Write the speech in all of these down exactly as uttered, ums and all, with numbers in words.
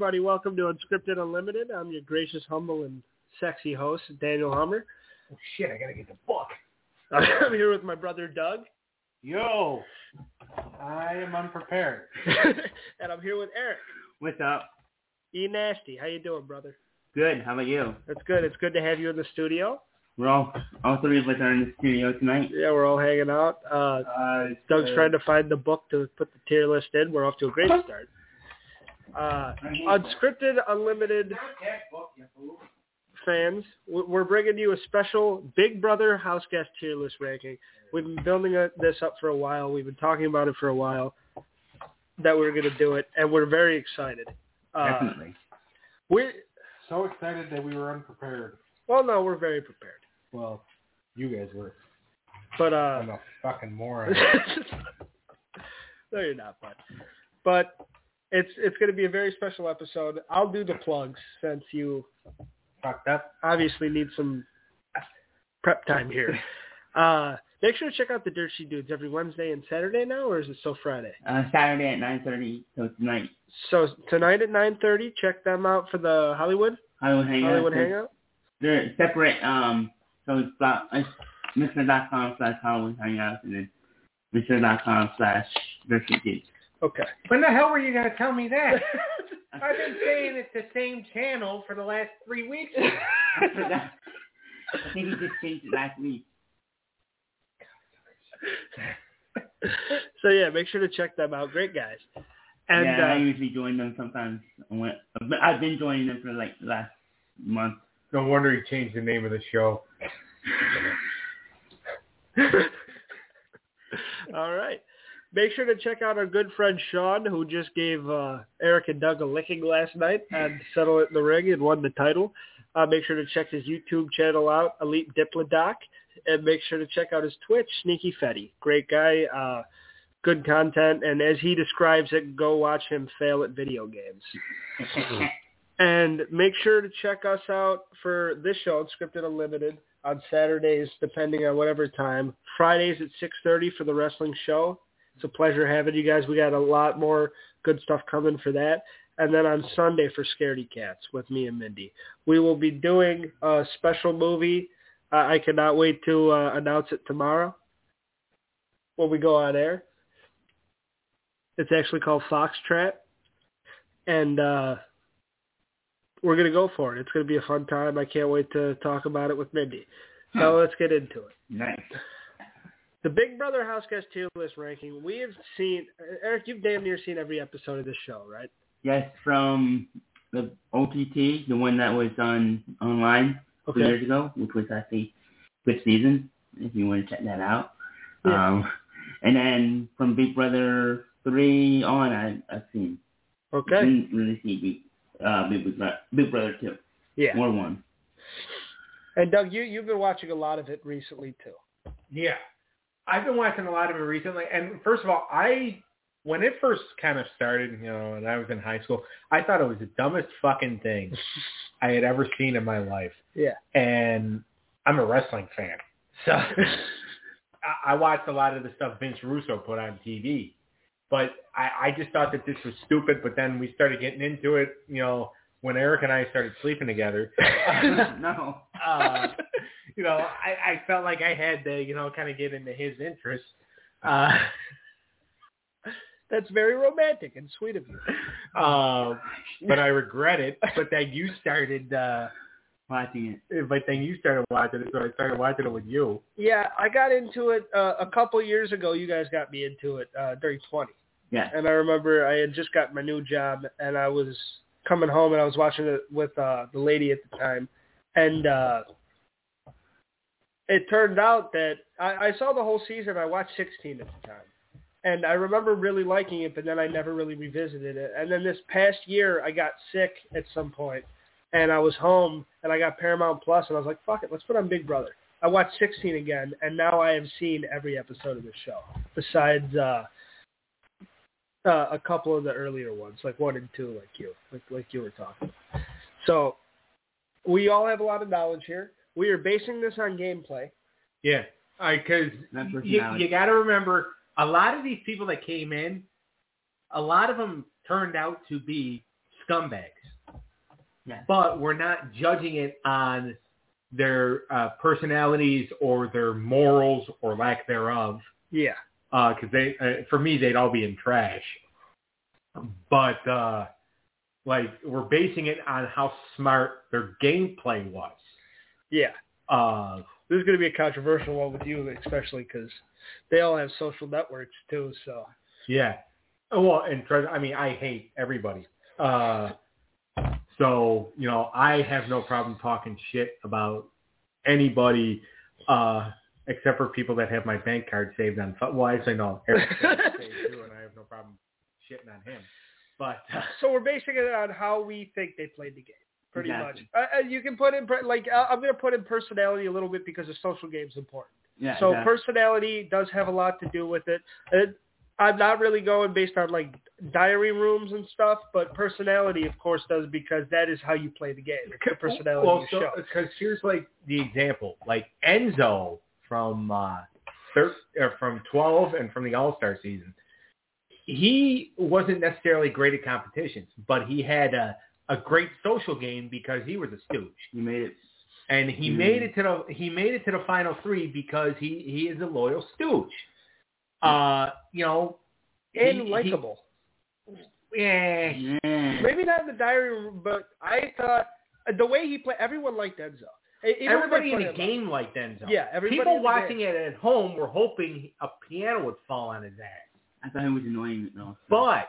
everybody. Welcome to Unscripted Unlimited. I'm your gracious, humble, and sexy host, Daniel Hummer. Oh, shit, I gotta get the book. I'm here with my brother, Doug. Yo, I am unprepared. And I'm here with Eric. What's up? E Nasty. How you doing, brother? Good. How about you? That's good. It's good to have you in the studio. We're all, all three of us are in the studio tonight. Yeah, we're all hanging out. Uh, Uh, Doug's uh, trying to find the book to put the tier list in. We're off to a great start. Uh, Unscripted Unlimited fans, we're bringing you a special Big Brother House Guest tier list ranking. We've been building this up for a while. We've been talking about it for a while that we we're going to do it, and we're very excited. Uh, Definitely. We're so excited that we were unprepared. Well, no, we're very prepared. Well, you guys were. But uh, I'm a fucking moron. No, you're not, bud. But it's it's going to be a very special episode. I'll do the plugs since you fucked up. Obviously need some prep time here. Uh, make sure to check out the Dirt Sheet Dudes every Wednesday and Saturday now, or is it still Friday? Uh, Saturday at nine thirty, so tonight. So tonight at nine thirty, check them out for the Hollywood? Hollywood Hangout. Hollywood Hangout? They're separate, um, so it's, blog, it's Mister.com slash Hollywood Hangout and then Mister.com slash Dirt Sheet Dudes. Okay. When the hell were you going to tell me that? I've been saying it's the same channel for the last three weeks. I forgot. I think he just changed it last week. So yeah, make sure to check them out. Great guys. And yeah, uh, I usually join them sometimes. I've been joining them for like the last month. No wonder he changed the name of the show. All right. Make sure to check out our good friend Sean, who just gave uh, Eric and Doug a licking last night and settled it in the ring and won the title. Uh, make sure to check his YouTube channel out, Elite Diplodoc, and make sure to check out his Twitch, Sneaky Fetty. Great guy, uh, good content, and as he describes it, go watch him fail at video games. And make sure to check us out for this show, Unscripted Unlimited, on Saturdays, depending on whatever time. Fridays at six thirty for the wrestling show. It's a pleasure having you guys. We got a lot more good stuff coming for that. And then on Sunday for Scaredy Cats with me and Mindy. We will be doing a special movie. Uh, I cannot wait to uh, announce it tomorrow when we go on air. It's actually called Foxtrot. And uh, we're going to go for it. It's going to be a fun time. I can't wait to talk about it with Mindy. So let's get into it. Nice. The Big Brother House Guest tier list ranking. We have seen, Eric, you've damn near seen every episode of this show, right? Yes, from the O T T, the one that was on online okay. two years ago, which was actually good season, if you want to check that out. Yeah. Um, and then from Big Brother three on, I, I've seen. Okay. I didn't really see Big, uh, Big, Brother, Big Brother two. Yeah. Or one. And Doug, you, you've been watching a lot of it recently, too. Yeah. I've been watching a lot of it recently, and first of all, I when it first kind of started, you know, and I was in high school, I thought it was the dumbest fucking thing I had ever seen in my life. Yeah. And I'm a wrestling fan, so I watched a lot of the stuff Vince Russo put on T V, but I, I just thought that this was stupid. But then we started getting into it, you know, when Eric and I started sleeping together. no. Uh, you know, I, I felt like I had to, you know, kind of get into his interest. Uh, That's very romantic and sweet of you. Uh, but I regret it. But then you started uh, watching it. But then you started watching it, so I started watching it with you. Yeah, I got into it uh, a couple years ago. You guys got me into it uh, during twenty. Yeah. And I remember I had just got my new job, and I was coming home, and I was watching it with uh, the lady at the time. And uh, it turned out that I, I saw the whole season. I watched sixteen at the time. And I remember really liking it, but then I never really revisited it. And then this past year, I got sick at some point, and I was home, and I got Paramount Plus, and I was like, fuck it, let's put on Big Brother. I watched sixteen again, and now I have seen every episode of this show, besides uh, uh, a couple of the earlier ones, like one and two, like you, like, like you were talking about. So we all have a lot of knowledge here. We are basing this on gameplay. Yeah, because you, you got to remember, a lot of these people that came in, a lot of them turned out to be scumbags. Yeah. But we're not judging it on their uh, personalities or their morals or lack thereof. Yeah. Because they, uh, for me, they'd all be in trash. But uh, like we're basing it on how smart their gameplay was. Yeah. Uh, this is going to be a controversial one with you, especially because they all have social networks too. So. Yeah. Well, and I mean, I hate everybody. Uh, so, you know, I have no problem talking shit about anybody uh, except for people that have my bank card saved on. Well, I say no. Eric's saved too, and I have no problem shitting on him. But uh, so we're basing it on how we think they played the game, pretty exactly. much. Uh, you can put in like I'm going to put in personality a little bit because the social game is important. Yeah. So exactly. personality does have a lot to do with it. it I'm not really going based on like diary rooms and stuff, but personality, of course, does because that is how you play the game. It's the personality well, you so, show. Because here's like the example, like Enzo from uh, thir- or from twelve and from the All-Star season. He wasn't necessarily great at competitions, but he had a, a great social game because he was a stooge. He made it, and he mm-hmm. made it to the he made it to the final three because he, he is a loyal stooge. Uh, you know, and he, likable. He, yeah. yeah. Maybe not in the diary room, but I thought the way he played, everyone liked Enzo. Even everybody in the game up. liked Enzo. Yeah, everybody. People watching it at home were hoping a piano would fall on his ass. I thought he was annoying. No, but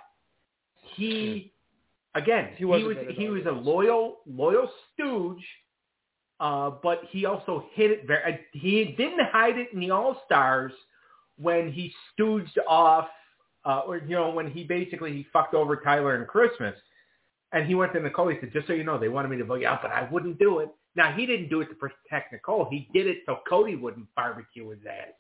he, again, he, he was he was a loyal loyal stooge. Uh, but he also hid it very. He didn't hide it in the All Stars when he stooged off, uh, or you know, when he basically he fucked over Tyler and Christmas, and he went to Nicole. He said, "Just so you know, they wanted me to vote you out, but I wouldn't do it." Now he didn't do it to protect Nicole. He did it so Cody wouldn't barbecue his ass.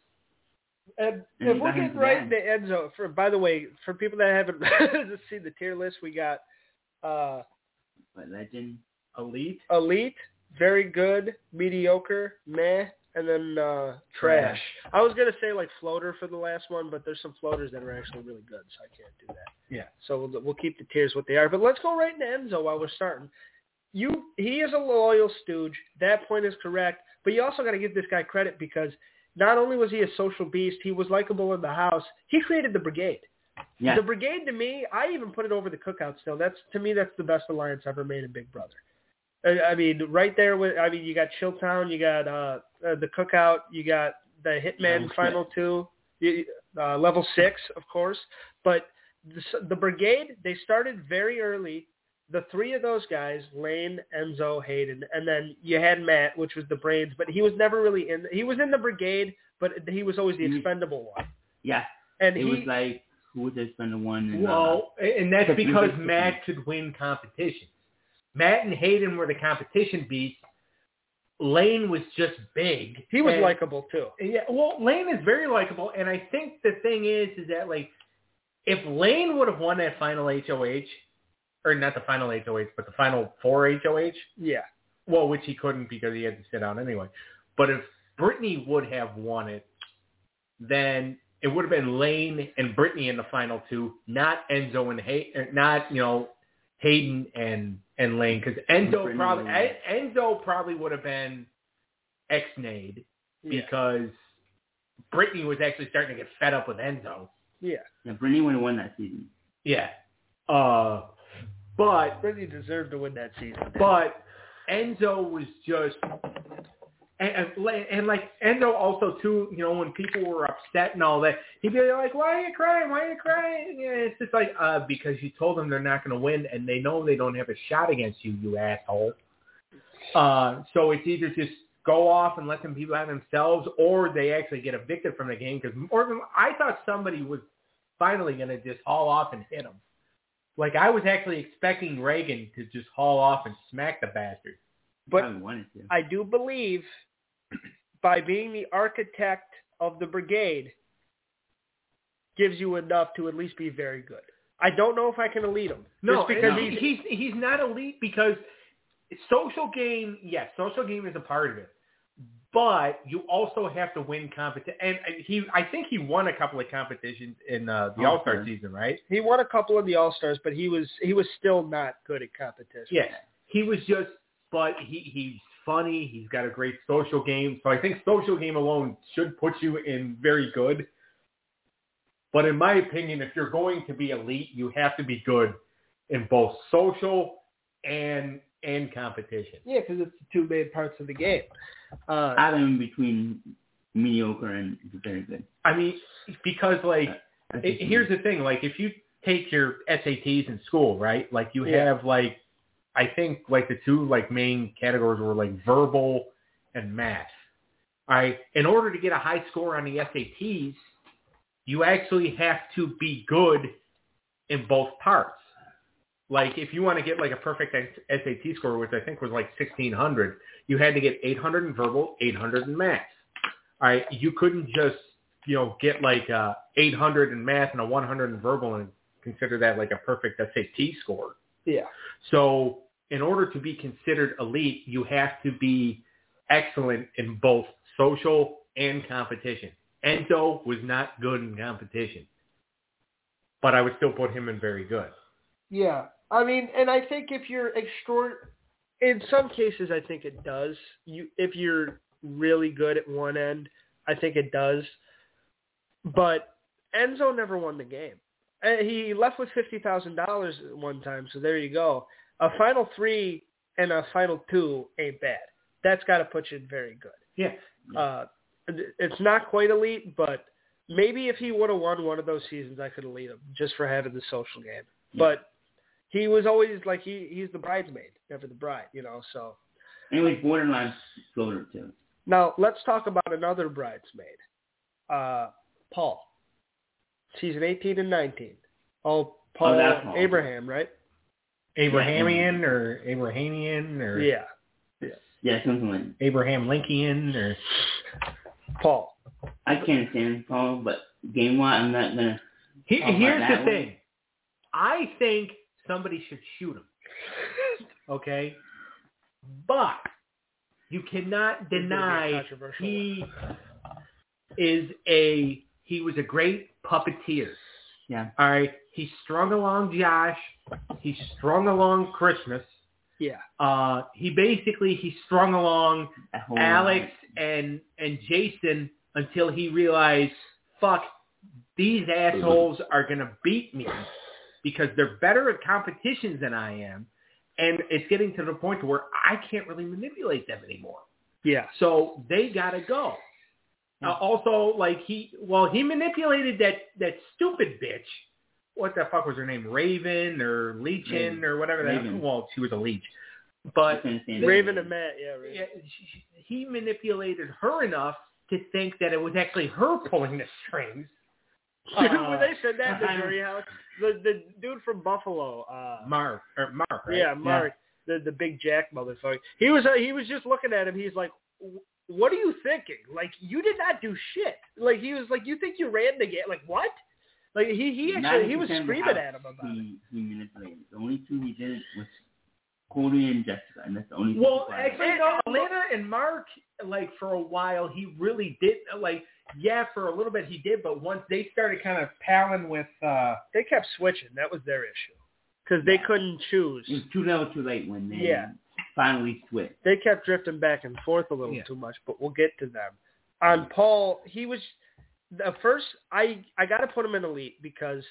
And if we're getting right into Enzo, for by the way, for people that haven't seen the tier list, we got uh, what, legend, elite, elite, very good, mediocre, meh. And then uh, trash. trash. I was gonna say like floater for the last one, but there's some floaters that are actually really good, so I can't do that. Yeah. So we'll, we'll keep the tiers what they are. But let's go right into Enzo while we're starting. You, he is a loyal stooge. That point is correct. But you also got to give this guy credit because not only was he a social beast, he was likable in the house. He created the Brigade. Yeah. The Brigade to me, I even put it over the Cookout still. That's to me, that's the best alliance ever made in Big Brother. I mean, right there with, I mean, you got Chilltown, you got uh, uh, the Cookout, you got the Hitman level Final six. Two, uh, Level Six, of course. But the, the Brigade, they started very early. The three of those guys, Lane, Enzo, Hayden, and then you had Matt, which was the brains, but he was never really in. He was in the Brigade, but he was always the expendable one. Yeah, and it he, was like who was the expendable one? And, well, uh, and that's because Matt could win competitions. Matt and Hayden were the competition beasts. Lane was just big. He was likable too. Yeah, well, Lane is very likable, and I think the thing is, is that like, if Lane would have won that final H O H, or not the final H O H, but the final four H O H, yeah, well, which he couldn't because he had to sit out anyway. But if Brittany would have won it, then it would have been Lane and Brittany in the final two, not Enzo and Hay, not you know Hayden and and Lane, because Enzo probably Enzo probably would have been ex-nade yeah. because Brittany was actually starting to get fed up with Enzo. Yeah, yeah, Brittany would have won that season. Yeah, uh, but Brittany deserved to win that season. But Enzo was just. And, and, and like Enzo also too, you know, when people were upset and all that, he'd be like, "Why are you crying? Why are you crying?" Yeah, it's just like, uh, because you told them they're not going to win, and they know they don't have a shot against you, you asshole. Uh, so it's either just go off and let them people have themselves, or they actually get evicted from the game. Because Morgan, I thought somebody was finally going to just haul off and hit him. Like I was actually expecting Reagan to just haul off and smack the bastard. But I wanted to. I do believe, by being the architect of the Brigade, gives you enough to at least be very good. I don't know if I can elite him. No, just because no. he's, he's he's not elite because social game, yes, social game is a part of it. but you also have to win competition. And he, I think he won a couple of competitions in uh, the All-Star Okay. season, right? He won a couple of the All-Stars, but he was he was still not good at competition. Yes. He was just, but he, he's funny. He's got a great social game. So I think social game alone should put you in very good. But in my opinion, if you're going to be elite, you have to be good in both social and and competition. Yeah, because it's the two main parts of the game. Uh, I'm in between mediocre and very good. I mean, because like, Uh, it, here's the thing. Like, if you take your S A Ts in school, right? Like, you Yeah. have like, I think like the two like main categories were like verbal and math. All right. In order to get a high score on the S A Ts, you actually have to be good in both parts. Like, if you want to get like a perfect S A T score, which I think was like sixteen hundred, you had to get eight hundred in verbal, eight hundred in math. All right. You couldn't just, you know, get like a eight hundred in math and a one hundred in verbal and consider that like a perfect S A T score. yeah. So in order to be considered elite, you have to be excellent in both social and competition. Enzo was not good in competition, but I would still put him in very good. Yeah. I mean, and I think if you're extra, in some cases, I think it does. You, if you're really good at one end, I think it does. But Enzo never won the game. Uh, He left with fifty thousand dollars one time, so there you go. A final three and a final two ain't bad. That's got to put you in very good. Yeah. Uh, it's not quite elite, but maybe if he would have won one of those seasons, I could have lead him just for having the social game. Yeah. But he was always like he he's the bridesmaid, never the bride, you know. So Anyway, borderline floater too. now let's talk about another bridesmaid, uh, Paul. Season eighteen and nineteen. Oh, Paul, Oh, that's Paul. Abraham, right? Abrahamian or Abrahamian or Yeah, Yeah, something like that. Abraham Lincoln or Paul. I can't stand Paul, but game one, I'm not gonna. He, talk about here's that the one. thing. I think somebody should shoot him. Okay? But you cannot It's gonna be deny controversial. he is a he was a great puppeteer. Yeah. All right. He strung along Josh. He strung along Christmas. Yeah. Uh, he basically he strung along That whole Alex and and Jason until he realized, fuck, these assholes are gonna beat me because they're better at competitions than I am, and it's getting to the point where I can't really manipulate them anymore. Yeah. So they gotta go. Uh, also, like he, well, he manipulated that that stupid bitch. What the fuck was her name? Raven or Leechin Raven. or whatever that. Raven. Well, she was a leech, I but can't stand Raven it. and Matt, yeah, Raven. yeah, she, he manipulated her enough to think that it was actually her pulling the strings. Dude, Uh, when they said that in the jury house, the the dude from Buffalo, uh, Mark or Mark, right? yeah, Mark, the the big Jack motherfucker. He was uh, he was just looking at him. He's like, "What are you thinking? Like you did not do shit. Like he was like, you think you ran the game? Like what? Like he he actually he was ninety percent of the screaming house at him about it. he, he manipulated. The only two he didn't was Cody and Jessica, and that's the only two. Well, people I actually, like. no, Atlanta and Mark, like for a while, he really did. Like, yeah, for a little bit he did, but once they started kind of palling with, uh, They kept switching. That was their issue because they Yeah. couldn't choose. It was too little, too late when they Yeah. finally switched. They kept drifting back and forth a little Yeah. too much, but we'll get to them. On Paul, he was the first. I I got to put him in elite because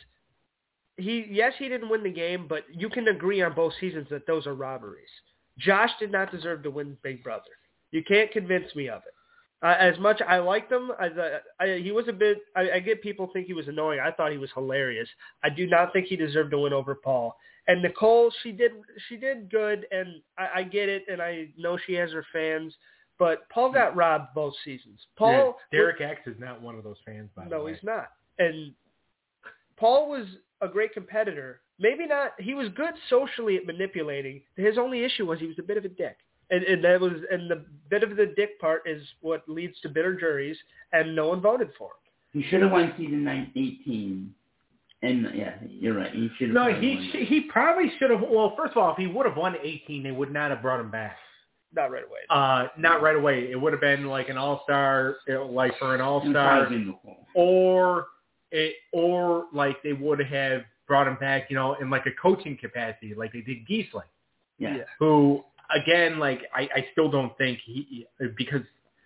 he yes he didn't win the game, but you can agree on both seasons that those are robberies. Josh did not deserve to win Big Brother. You can't convince me of it. Uh, as much I liked him, as a, I, he was a bit. I, I get people think he was annoying. I thought he was hilarious. I do not think he deserved to win over Paul. And Nicole, she did she did good, and I, I get it, and I know she has her fans. But Paul got robbed both seasons. Paul Derek X is not one of those fans, by the no, way. he's not. And Paul was a great competitor. Maybe not. He was good socially at manipulating. His only issue was he was a bit of a dick. And, and that was, and the bit of the dick part is what leads to bitter juries, and no one voted for him. He should have won season nine, eighteen. And yeah, you're right. He should have. No, probably he won sh- he probably should have. Well, first of all, if he would have won eighteen, they would not have brought him back. Not right away. Uh, not right away. It would have been like an all-star, like for an It all-star, was probably before. or it, or like they would have brought him back, you know, in like a coaching capacity, like they did Giesling, Yeah. Yeah. who again, like I, I still don't think he because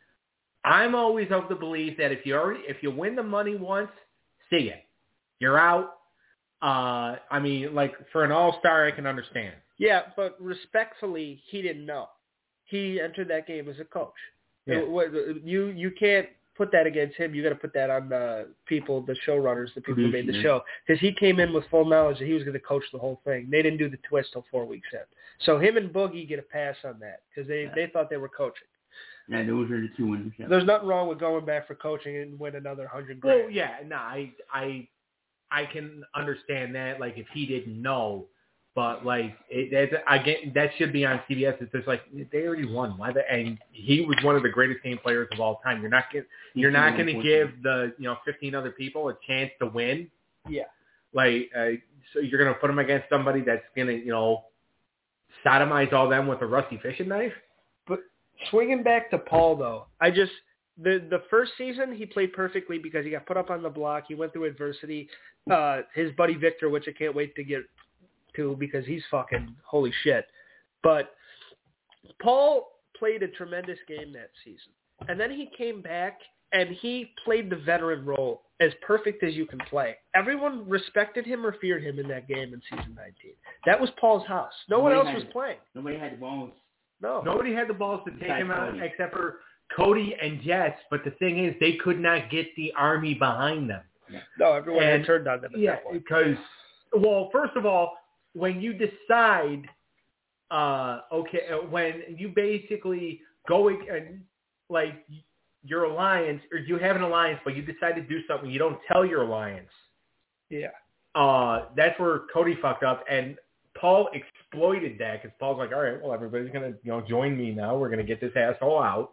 I'm always of the belief that if you already if you win the money once, see it, you're out. Uh, I mean, like for an all-star, I can understand. Yeah, but respectfully, he didn't know. He entered that game as a coach. Yeah. It wa- You you can't put that against him. You got to put that on the people, the showrunners, the people who made the Producers. show, because he came in with full knowledge that he was going to coach the whole thing. They didn't do the twist till four weeks in. So him and Boogie get a pass on that because they, Yeah. they thought they were coaching. Yeah, those are the two winners. Yeah. There's nothing wrong with going back for coaching and win another hundred grand. Well, yeah, no, I, I, I can understand that. Like, if he didn't know, but like, it, that again, that should be on C B S. It's just like they already won. Why? The, and he was one of the greatest game players of all time. You're not get, you're not going to give the you know fifteen other people a chance to win. Yeah. Like, uh, so you're going to put him against somebody that's going to you know sodomize all them with a rusty fishing knife. But swinging back to Paul, though, I just the the first season he played perfectly because he got put up on the block. He went through adversity. Uh, his buddy Victor, which I can't wait to get to because he's fucking holy shit. But Paul played a tremendous game that season, and then he came back and he played the veteran role as perfect as you can play. Everyone respected him or feared him in that game in season nineteen. That was Paul's house. No one Nobody else had- was playing. Nobody had the balls. No. Nobody had the balls to take Besides him out Cody. except for Cody and Jets. But the thing is, they could not get the army behind them. No, everyone And- had turned on them at Yeah, that point. because, well, first of all, when you decide, uh, okay, uh, when you basically go, and like, your alliance, or you have an alliance, but you decide to do something, you don't tell your alliance, Yeah. uh, that's where Cody fucked up, and Paul exploited that, because Paul's like, all right, well, everybody's going to, you know, join me now, we're going to get this asshole out.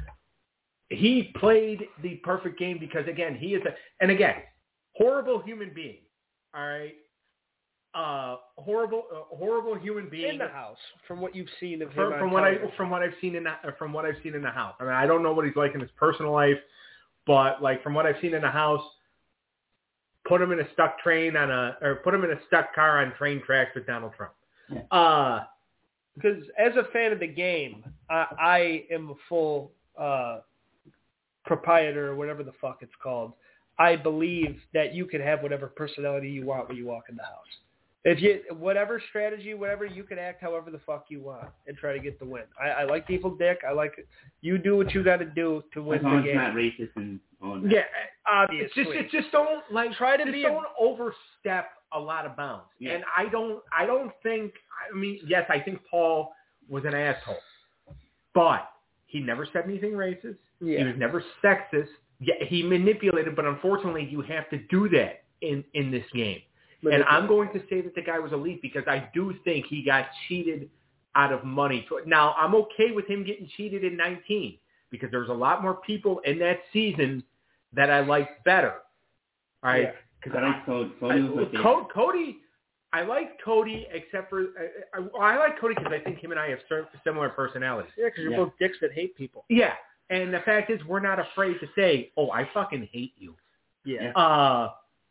He played the perfect game because, again, he is a, and again, horrible human being, all right? Uh, horrible, uh, horrible human being. In the house, from what you've seen of him From, on from what I television. from what I've seen in the, from what I've seen in the house. I mean, I don't know what he's like in his personal life, but like from what I've seen in the house, put him in a stuck train on a, or put him in a stuck car on train tracks with Donald Trump. Yeah. Uh, Because as a fan of the game, I, I am a full uh, proprietor or whatever the fuck it's called. I believe that you can have whatever personality you want when you walk in the house. If you, whatever strategy, whatever, you can act however the fuck you want and try to get the win. I, I like Evil Dick. I like it. You do what you got to do to win As long the as it's game. not racist and all that. yeah, Obviously. it's just it's just don't like Try to just be a- don't overstep a lot of bounds. Yeah. And I don't I don't think I mean yes I think Paul was an asshole, but he never said anything racist. Yeah. He was never sexist. Yeah, he manipulated, but unfortunately, you have to do that in in this game. And I'm going to say that the guy was elite because I do think he got cheated out of money. Now, I'm okay with him getting cheated in nineteen because there's a lot more people in that season that I liked better. All right? Yeah. Because I like Cody. Cody was my I, favorite. Co- Cody, I like Cody except for I, I, I like Cody because I think him and I have cer- similar personalities. Yeah, because you're Yeah. both dicks that hate people. Yeah, and the fact is, we're not afraid to say, "Oh, I fucking hate you." Yeah. Uh,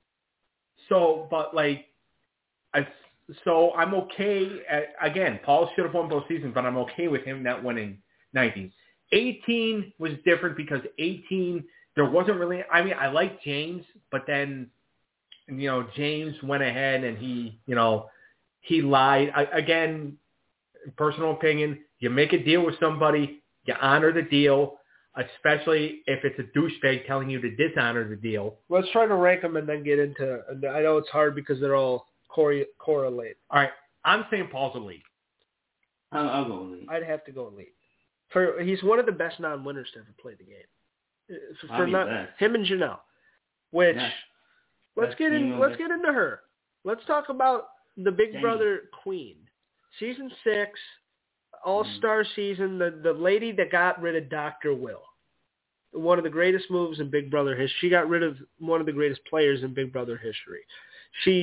so, but like, I, so I'm okay. At, again, Paul should have won both seasons, but I'm okay with him not winning nineteen. eighteen was different because eighteen there wasn't really. I mean, I liked James, but then you know James went ahead and he, you know, he lied. I, again, personal opinion. You make a deal with somebody, you honor the deal. Especially if it's a douchebag telling you to dishonor the deal. Let's try to rank them and then get into. And I know it's hard because they're all corre- correlate. All right, I'm saying Paul's elite. I'll, I'll go with Lee. I'd have to go elite. For he's one of the best non-winners to ever play the game. Uh, For, for Probably not best. him and Janelle. Which Yeah. let's Best get in. female Let's best- get into her. Let's talk about the Big Jamie. Brother Queen, season six, All-Star Mm. season. The the lady that got rid of Doctor Will. One of the greatest moves in Big Brother history. She got rid of one of the greatest players in Big Brother history. She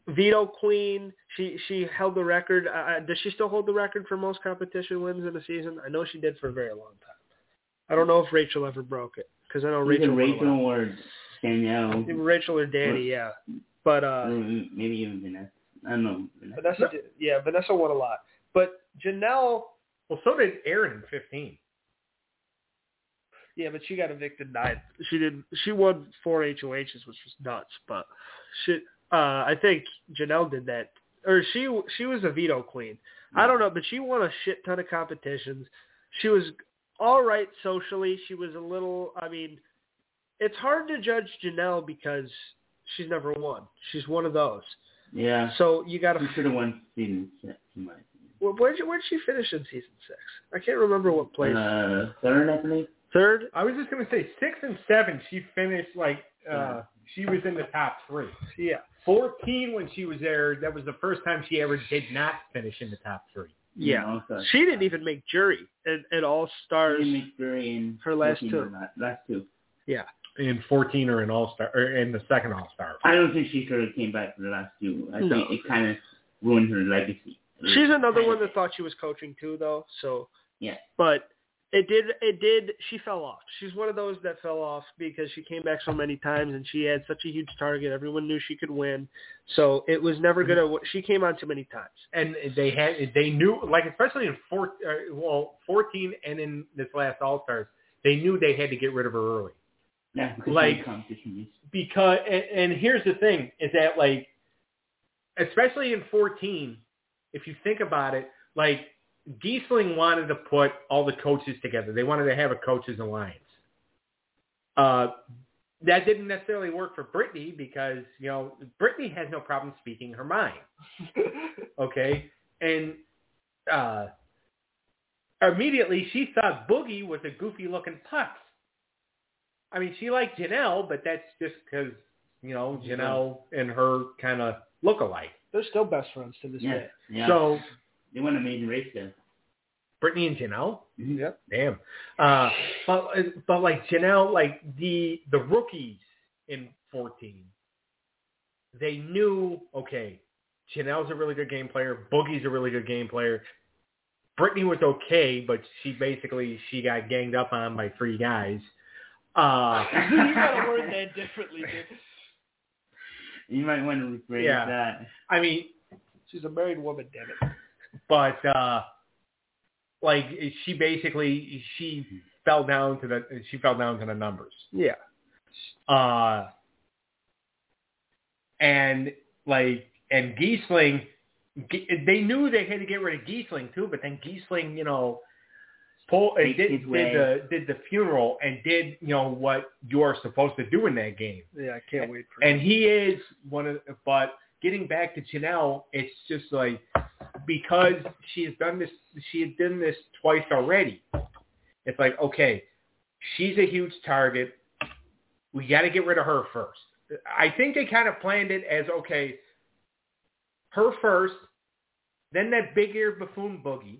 veto queen. She she held the record. Uh, does she still hold the record for most competition wins in a season? I know she did for a very long time. I don't know if Rachel ever broke it because I know Rachel. Rachel or Danielle. Rachel or Danny, yeah. But uh, maybe even Vanessa. I don't know. Vanessa. Vanessa, did, yeah, Vanessa won a lot. But Janelle. Well, so did Erin in fifteen. Yeah, but she got evicted nine. She did. She won four H O Hs, which was nuts. But she, uh, I think Janelle did that, or she she was a veto queen. I don't know, but she won a shit ton of competitions. She was all right socially. She was a little. I mean, it's hard to judge Janelle because she's never won. She's one of those. Yeah. So you got to. She should have won season six, in my opinion. Well, where'd, you, where'd she finish in season six? I can't remember what place. Uh, third, I believe. Third? I was just going to say six and seven. She finished like uh, she was in the top three. Yeah. Fourteen when she was there. That was the first time she ever did not finish in the top three. Yeah. yeah she didn't even make jury at, at All Stars. She didn't make jury in her last two. Last two. Yeah. In fourteen or in All Star or in the second All Star. I don't think she sort of came back for the last two. I no. think it kind of ruined her legacy. She's another one that thought she was coaching too, though. So. Yeah. But. It did, it did, she fell off. She's one of those that fell off because she came back so many times and she had such a huge target. Everyone knew she could win. So it was never going to, she came on too many times. And they had, they knew, like, especially in four, uh, well, fourteen and in this last All-Stars, they knew they had to get rid of her early. Yeah, like, competition. Because, and, and here's the thing, is that, like, especially in fourteen, if you think about it, like, Giesling wanted to put all the coaches together. They wanted to have a coaches alliance. Uh, that didn't necessarily work for Brittany because, you know, Brittany has no problem speaking her mind. Okay? And uh, immediately she thought Boogie was a goofy-looking putz. I mean, she liked Janelle, but that's just because, you know, Janelle and her kind of look alike. They're still best friends to this yeah. day. Yeah. So... They won a maiden race then. Brittany and Janelle? Mm-hmm. Yep. Damn. Uh, but, but like Janelle, like the the rookies in fourteen, they knew, okay, Janelle's a really good game player. Boogie's a really good game player. Brittany was okay, but she basically, she got ganged up on by three guys. Uh, you got to word that differently, dude. You might want to rephrase yeah. that. I mean... She's a married woman, damn it. But, uh, like, she basically, she fell down to the, she fell down to the numbers. Yeah. Uh, and, like, and Giesling, they knew they had to get rid of Giesling, too, but then Giesling, you know, pull, did, did, the, did the funeral and did, you know, what you're supposed to do in that game. Yeah, I can't wait for And him. he is one of, but getting back to Janelle, it's just like, because she has done this, she had done this twice already. It's like, okay, she's a huge target. We got to get rid of her first. I think they kind of planned it as, okay, her first, then that big-eared buffoon Boogie,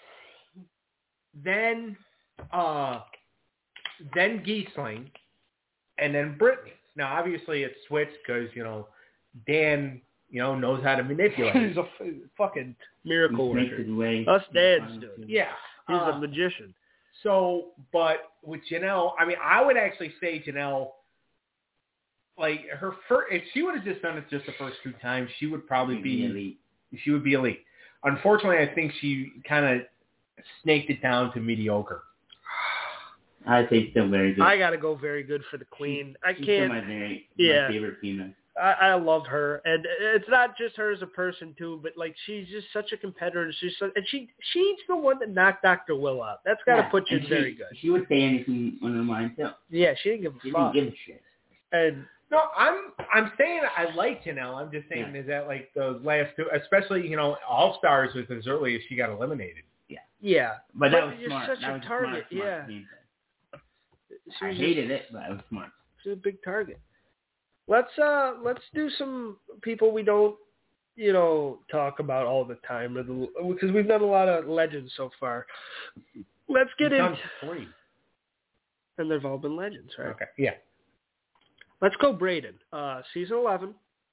then uh, then Giesling, and then Brittany. Now, obviously, it's switched because, you know, Dan, you know, knows how to manipulate. He's a f- fucking miracle He makes worker. his way. Us dads do it. Yeah. He's uh, a magician. So, but with Janelle, I mean, I would actually say Janelle, like, her first, if she would have just done it just the first two times, she would probably She'd be, be elite. She would be elite. Unfortunately, I think she kind of snaked it down to mediocre. I think still very good. I got to go very good for the queen. She, I she's can't. Still my, very, yeah. my favorite female. I, I loved her, and it's not just her as a person too, but like she's just such a competitor. She's so, and she she's the one that knocked Doctor Will out. That's got to Yeah, put you and in very she, good. She would say anything on her mind too. Yeah, she didn't give a She fuck. didn't give a shit. And No, I'm I'm saying I like Janelle. I'm just saying Yeah. is that like those last two, especially, you know, All Stars was as early as she got eliminated. yeah, But, that was you're smart. such that a was target. Smart, smart yeah, game. she I was hated just, it, but it was smart. She's a big target. Let's uh let's do some people we don't you know talk about all the time, because we've done a lot of legends so far. Let's get We've into done three. and they've all been legends, right? Okay, yeah. Let's go Braden. Uh, season eleven.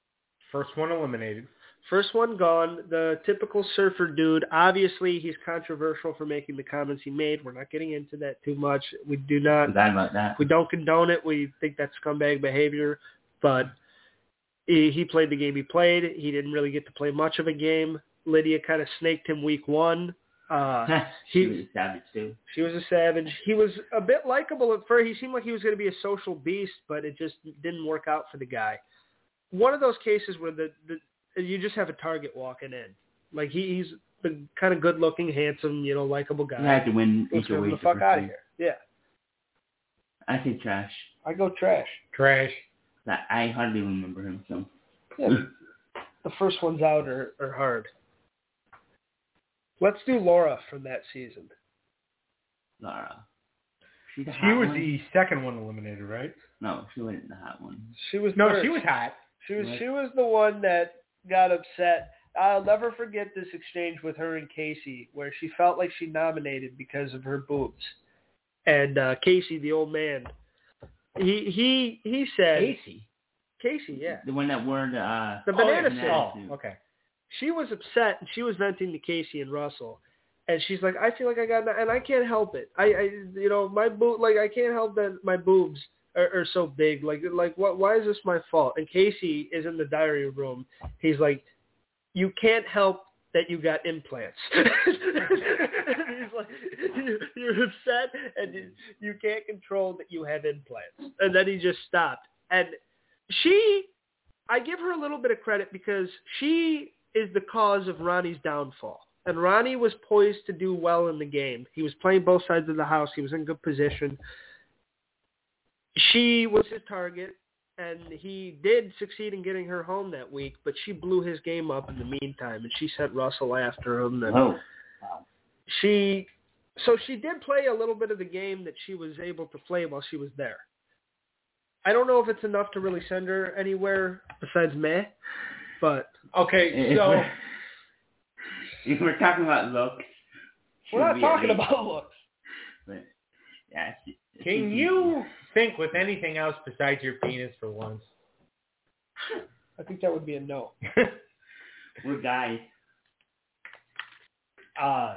First one eliminated. First one gone. The typical surfer dude. Obviously, he's controversial for making the comments he made. We're not getting into that too much. We do not. Forgot about that. We don't condone it. We think that's scumbag behavior. But he, he played the game he played. He didn't really get to play much of a game. Lydia kind of snaked him week one. Uh, she he was a savage too. She was a savage. He was a bit likable at first. He seemed like he was going to be a social beast, but it just didn't work out for the guy. One of those cases where the, the you just have a target walking in. Like he, he's the kind of good-looking, handsome, you know, likable guy. He had to win. Let's get him the fuck out of here. Yeah. I think trash. I go trash. Trash. I hardly remember him. So. Yeah. The first ones out are, are hard. Let's do Laura from that season. Laura. She's the She hot was one? the second one eliminated, right? No, she wasn't the hot one. She was No, first. she was hot. She was What? she was the one that got upset. I'll never forget this exchange with her and Casey, where she felt like she nominated because of her boobs. And uh, Casey, the old man, he he he said Casey. Casey, yeah, The one that wore the uh, the banana oh, suit. yeah. Oh, okay. She was upset and she was venting to Casey and Russell. And she's like, I feel like I got, and I can't help it. I, I you know, my boob, like I can't help that my boobs are, are so big. Like, like what? Why is this my fault? And Casey is in the diary room. He's like, you can't help that you got implants. He's like, you, you're upset and you, you can't control that you have implants. And then he just stopped. And she, I give her a little bit of credit because she is the cause of Ronnie's downfall. And Ronnie was poised to do well in the game. He was playing both sides of the house. He was in good position. She was his target, and he did succeed in getting her home that week, but she blew his game up in the meantime, and she sent Russell after him. And oh, wow. She, so she did play a little bit of the game that she was able to play while she was there. I don't know if it's enough to really send her anywhere besides meh, but... Okay, so... If we're talking about looks, we're not talking about looks. But, yeah, she, Can she, you think with anything else besides your penis for once? I think that would be a no. We're guys. uh,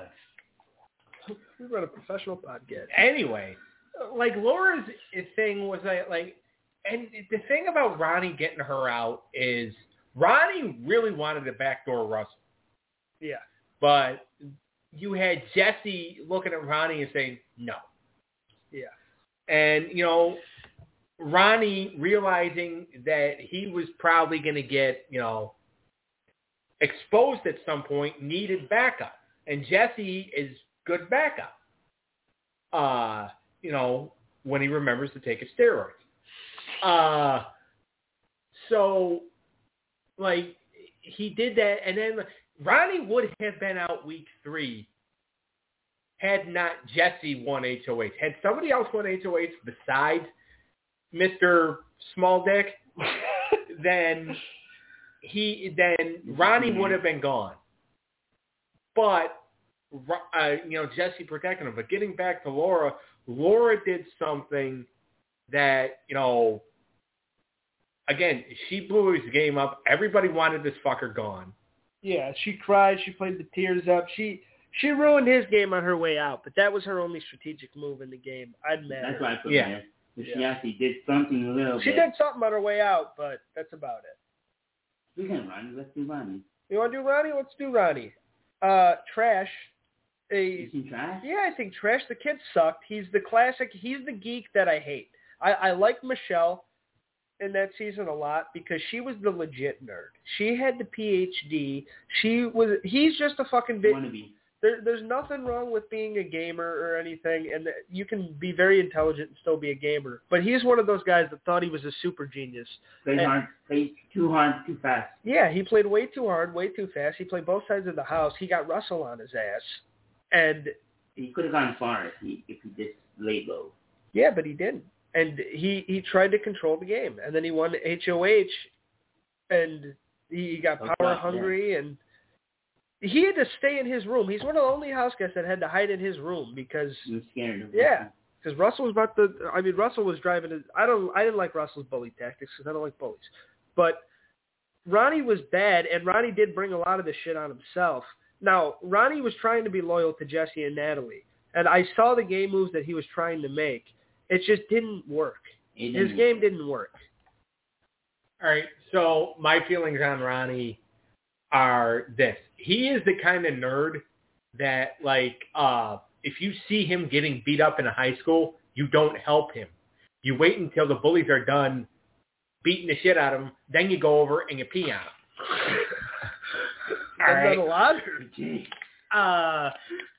We run a professional podcast. anyway, like Laura's thing was like, like, and the thing about Ronnie getting her out is Ronnie really wanted to backdoor Russell. Yeah. But you had Jesse looking at Ronnie and saying, no. Yeah. And, you know, Ronnie realizing that he was probably going to get, you know, exposed at some point, needed backup. And Jesse is good backup, uh, you know, when he remembers to take his steroids. Uh, so, like, he did that, and then Ronnie would have been out week three had not Jesse won H O H. Had somebody else won H O H besides Mister Small Dick, then he then Ronnie would have been gone. But uh, you know, Jesse protected him. But getting back to Laura, Laura did something that, you know, again, she blew his game up. Everybody wanted this fucker gone. Yeah, she cried. She played the tears up. She she ruined his game on her way out, but that was her only strategic move in the game. I'd mad. That's why I put Yeah. there. But Yeah. she actually did something a little She bit. did something on her way out, but that's about it. We can Ronnie. Let's do Ronnie. You want to do Ronnie? Let's do Ronnie. Uh, Trash. You A, see trash? yeah, I think Trash. The kid sucked. He's the classic. He's the geek that I hate. I, I like Michelle in that season a lot because she was the legit nerd. She had the P H D. She was. He's just a fucking bit. Wannabe. There, there's nothing wrong with being a gamer or anything, and you can be very intelligent and still be a gamer. But he's one of those guys that thought he was a super genius. Played And- hard. Played too hard, too fast. Yeah, he played way too hard, way too fast. He played both sides of the house. He got Russell on his ass. And, He could have gone far if he if he just laid low. yeah, but he didn't. And he, he tried to control the game. And then he won H O H, and he got Okay, power hungry, and he had to stay in his room. He's one of the only house guests that had to hide in his room because, He was scared of yeah, because Russell was about to, I mean, Russell was driving his, I don't, I didn't like Russell's bully tactics because I don't like bullies. But Ronnie was bad, and Ronnie did bring a lot of the shit on himself. Now, Ronnie was trying to be loyal to Jesse and Natalie, and I saw the game moves that he was trying to make. It just didn't work. It His didn't game work. didn't work. All right, so my feelings on Ronnie are this. He is the kind of nerd that, like, uh, if you see him getting beat up in a high school, you don't help him. You wait until the bullies are done beating the shit out of him, then you go over and you pee on him. All right. A lot? Uh,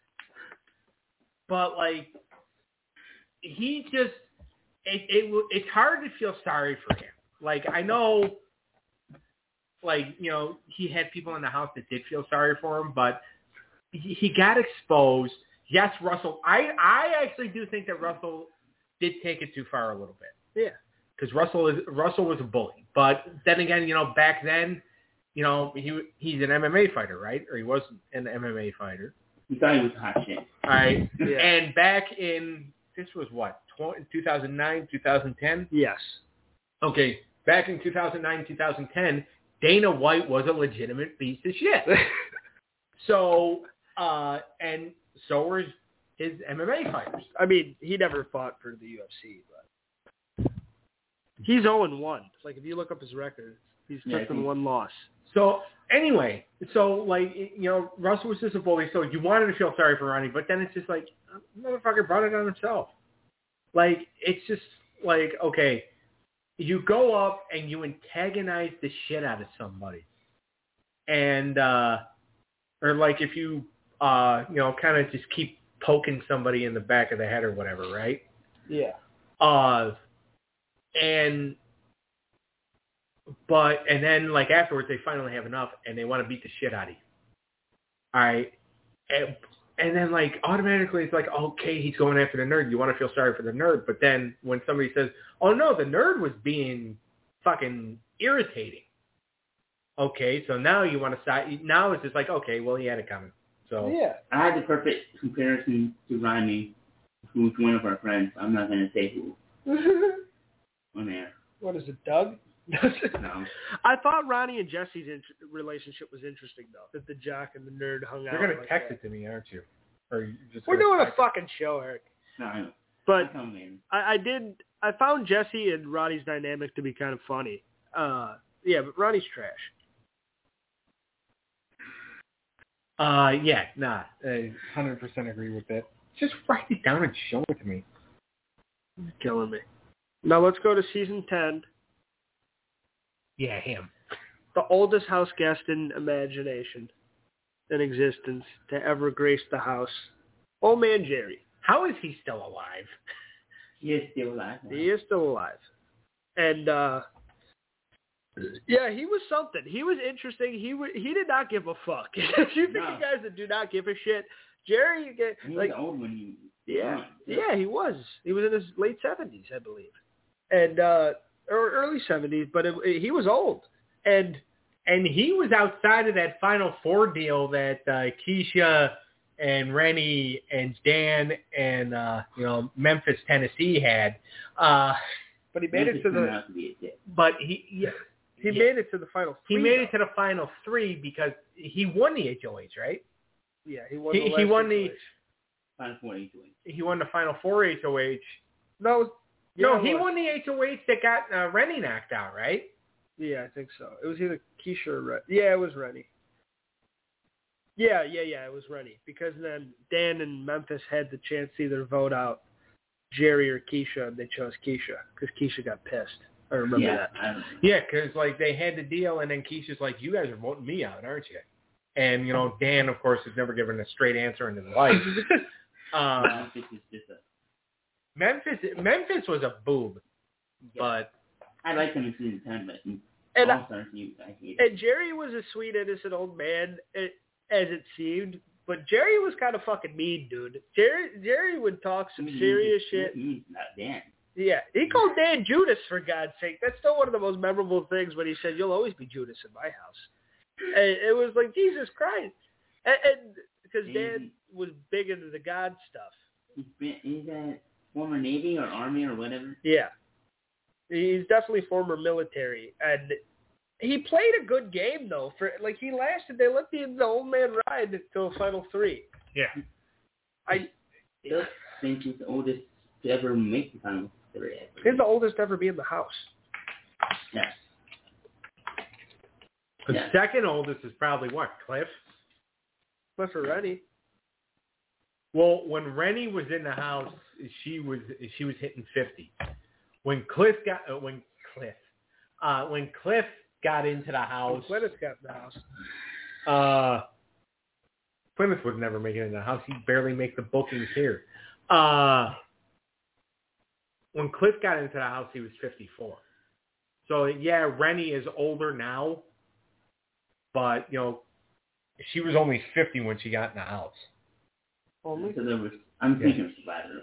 but, like, he just, it, it it's hard to feel sorry for him. Like, I know, like, you know, he had people in the house that did feel sorry for him, but he, he got exposed. Yes, Russell, I, I actually do think that Russell did take it too far a little bit. Yeah. Because Russell is Russell was a bully. But then again, you know, back then, you know, he he's an M M A fighter, right? Or he was an M M A fighter. He thought he was hot shit. All right. Yeah. And back in, this was what, two thousand nine, two thousand ten? Yes. Okay. Back in two thousand nine, two thousand ten, Dana White was a legitimate piece of shit. So, uh, and so were his M M A fighters. I mean, he never fought for the U F C, but he's oh and one. Like, if you look up his record, he's Yeah, just in he- one loss. So, anyway, so, like, you know, Russell was just a bully, so you wanted to feel sorry for Ronnie, but then it's just like, motherfucker brought it on himself. Like, it's just like, okay, you go up and you antagonize the shit out of somebody. And, uh, or like if you, uh, you know, kind of just keep poking somebody in the back of the head or whatever, right? Yeah. Uh, and, but, and then like afterwards they finally have enough and they want to beat the shit out of you. All right. And, and then like automatically it's like, okay, he's going after the nerd. You want to feel sorry for the nerd. But then when somebody says, oh no, the nerd was being fucking irritating. Okay. So now you want to side, now it's just like, okay, well he had it coming. So Yeah. I had the perfect comparison to Ronnie, who's one of our friends. I'm not going to say who on air. What is it, Doug? No. I thought Ronnie and Jesse's int- relationship was interesting, though, that the jock and the nerd hung out. you're going to like text that. it to me, aren't you? Or you just We're gonna doing a text fucking show, Eric. No, I know. But Come in. I, I did. I found Jesse and Ronnie's dynamic to be kind of funny. Uh, yeah, but Ronnie's trash. Uh, yeah, nah, I one hundred percent agree with that. Just write it down and show it to me. He's killing me. Now let's go to season ten. Yeah, him. The oldest house guest in imagination, in existence, to ever grace the house. Old man Jerry. How is he still alive? He is still alive. now. He is still alive. And, uh, yeah, he was something. He was interesting. He w- he did not give a fuck. If you think No. of guys that do not give a shit, Jerry, you get, He like, was old when he yeah, won. yeah, he was. He was in his late seventies, I believe, and uh, or early seventies. But it, it, he was old, and And he was outside of that Final Four deal that uh, Keisha and Rennie and Dan and, uh, you know, Memphis, Tennessee had. Uh, but he made Memphis it to turned the out to be a dick. but he yeah, he yeah. made it to the final. he Three, made though. it to the Final Three because he won the H O H, right? Yeah, he won. He, the he last won the H O H. Final four H O H. he won the Final Four H O H. No, yeah, no, it he was. won the H O H that got uh, Rennie knocked out, right? Yeah, I think so. It was either Keisha or Rennie. Yeah, it was Rennie. Yeah, yeah, yeah, it was Rennie. Because then Dan and Memphis had the chance to either vote out Jerry or Keisha, and they chose Keisha because Keisha got pissed. I remember Yeah, that. I don't Yeah, because like they had the deal, and then Keisha's like, "You guys are voting me out, aren't you?" And you know, Dan, of course, has never given a straight answer in his life. uh, Memphis is just a. Memphis, Memphis was a boob, but I liked him in season ten, but in And I- all stars, you I hate it. And Jerry was a sweet, innocent old man, eh, as it seemed. But Jerry was kind of fucking mean, dude. Jerry Jerry would talk some He- serious he- shit. He's not Dan. Yeah, he called Dan Judas, for God's sake. That's still one of the most memorable things when he said, "You'll always be Judas in my house." And it was like, Jesus Christ. And because Dan was big into the God stuff. He's been, he's a former Navy or Army or whatever. Yeah. He's definitely former military. And he played a good game though. For like he lasted. They let the, the old man ride until the final three. Yeah. I still think he's the oldest to ever make the final three. He's the oldest to ever be in the house. Yes. The Yeah. second oldest is probably what, Cliff? Cliff or Rennie. Well, when Rennie was in the house, she was she was hitting fifty. When Cliff got uh, when Cliff uh, when Cliff got into the house, Plymouth got in the house. Uh, Plymouth would never make it in the house. He'd barely make the bookings here. Uh, when Cliff got into the house, he was fifty-four. So yeah, Rennie is older now, but you know, she was only fifty when she got in the house. Only. So there was, I'm Yeah. thinking of Survivor.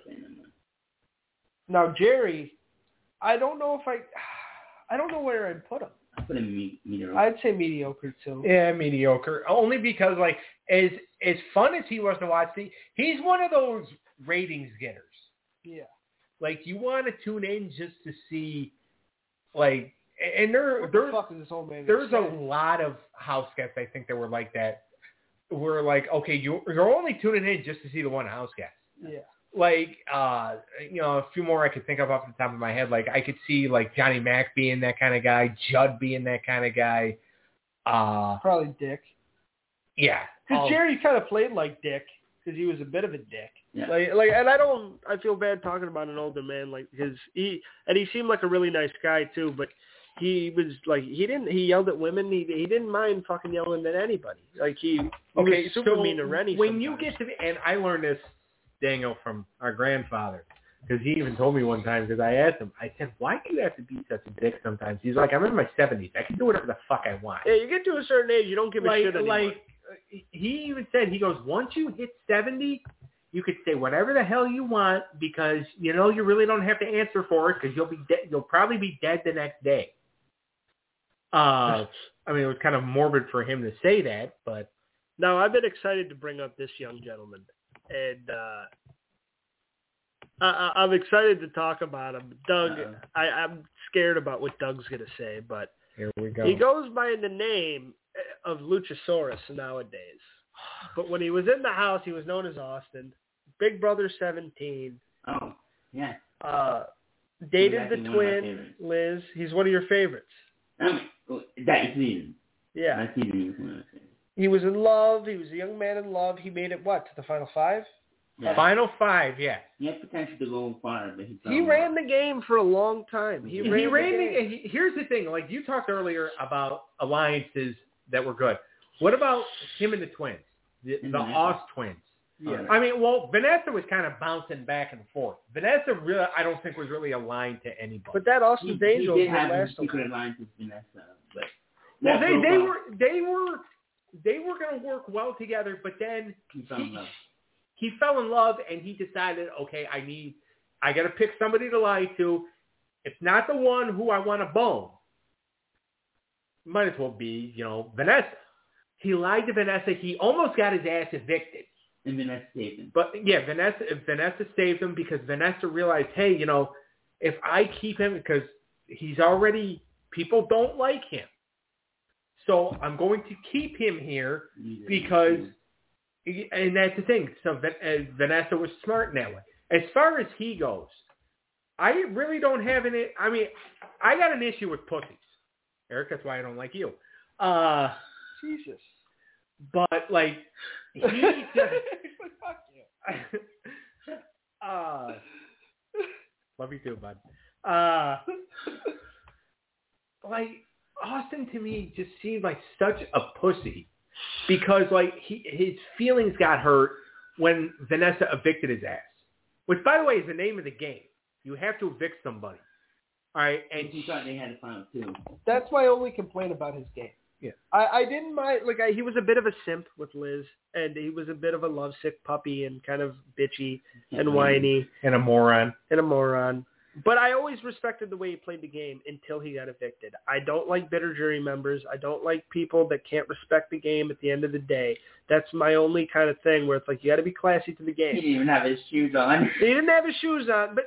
Now Jerry, I don't know if I, I don't know where I'd put him. I put him me- mediocre. I'd say mediocre too. Yeah, mediocre. Only because like as as fun as he was to watch, see, he's one of those ratings getters. Yeah. Like you want to tune in just to see, like, and there What there's the fuck is this old man? there's a gonna say? lot of house guests I think that were like that. We're like, okay, you you're only tuning in just to see the one house guest. Yeah. Like, uh, you know, a few more I could think of off the top of my head. Like, I could see like Johnny Mac being that kind of guy, Judd being that kind of guy. Uh, Probably Dick. yeah, Because Um, Jerry kind of played like Dick because he was a bit of a dick. Yeah. Like, like, and I don't, I feel bad talking about an older man like because he and he seemed like a really nice guy too, but he was like he didn't he yelled at women. He he didn't mind fucking yelling at anybody. Like he, he okay, was super so mean to Rennie. when you sometimes. get to the, and I learned this, Daniel, from our grandfather. Because he even told me one time, because I asked him, I said, why do you have to be such a dick sometimes? He's like, I'm in my seventies. I can do whatever the fuck I want. Yeah, you get to a certain age, you don't give a like, shit anymore. like uh, he even said, he goes, once you hit seventy, you could say whatever the hell you want because, you know, you really don't have to answer for it because you'll be dead. You'll probably be dead the next day. Uh, I mean, it was kind of morbid for him to say that, but. Now, I've been excited to bring up this young gentleman, and uh, I, I'm excited to talk about him. Doug, Uh-oh. I, I'm scared about what Doug's going to say, but Here we go. he goes by the name of Luchasaurus nowadays. But when he was in the house, he was known as Austin. Big Brother seventeen. Oh, yeah. Uh, dated Exactly the one of my twin, favorites. Liz. He's one of your favorites. I mean, well, that season. Yeah. That season he was one of my favorites. He was in love. He was a young man in love. He made it, what, to the final five? Yeah. Final five, yeah. He had potential to go far, but he fell He in ran love. the game for a long time. He He ran, ran the the, game. he, here's the thing. Like you talked earlier about alliances that were good. What about him and the twins, the, And the Vanessa. Oz twins? Yeah. I mean, well, Vanessa was kind of bouncing back and forth. Vanessa really, I don't think was really aligned to anybody. But that He, Austin's he Angels did didn't have last his a secret while. alliance with Vanessa, but well, that they broke they off. were they were they were going to work well together. But then He fell in love. he fell in love and he decided, okay, I need, I got to pick somebody to lie to. It's not the one who I want to bone. Might as well be, you know, Vanessa. He lied to Vanessa. He almost got his ass evicted. And Vanessa saved him. But yeah, Vanessa Vanessa saved him because Vanessa realized, hey, you know, if I keep him, because he's already, people don't like him. So I'm going to keep him here because, and that's the thing. So Vanessa was smart in that way. As far as he goes, I really don't have any, I mean, I got an issue with pussies. Eric, that's why I don't like you. Uh, Jesus. but like, he just, Fuck you. uh, love you too, bud. Uh, like, Austin to me just seemed like such a pussy because like he his feelings got hurt when Vanessa evicted his ass. Which, by the way, is the name of the game. You have to evict somebody. All right, and And he thought they had a final two. That's my only complaint about his game. Yeah. I, I didn't mind, like, I, he was a bit of a simp with Liz, and he was a bit of a lovesick puppy and kind of bitchy and whiny and a moron. and a moron. But I always respected the way he played the game until he got evicted. I don't like bitter jury members. I don't like people that can't respect the game at the end of the day. That's my only kind of thing where it's like, you got to be classy to the He game. didn't even have his shoes on. He didn't have his shoes on, but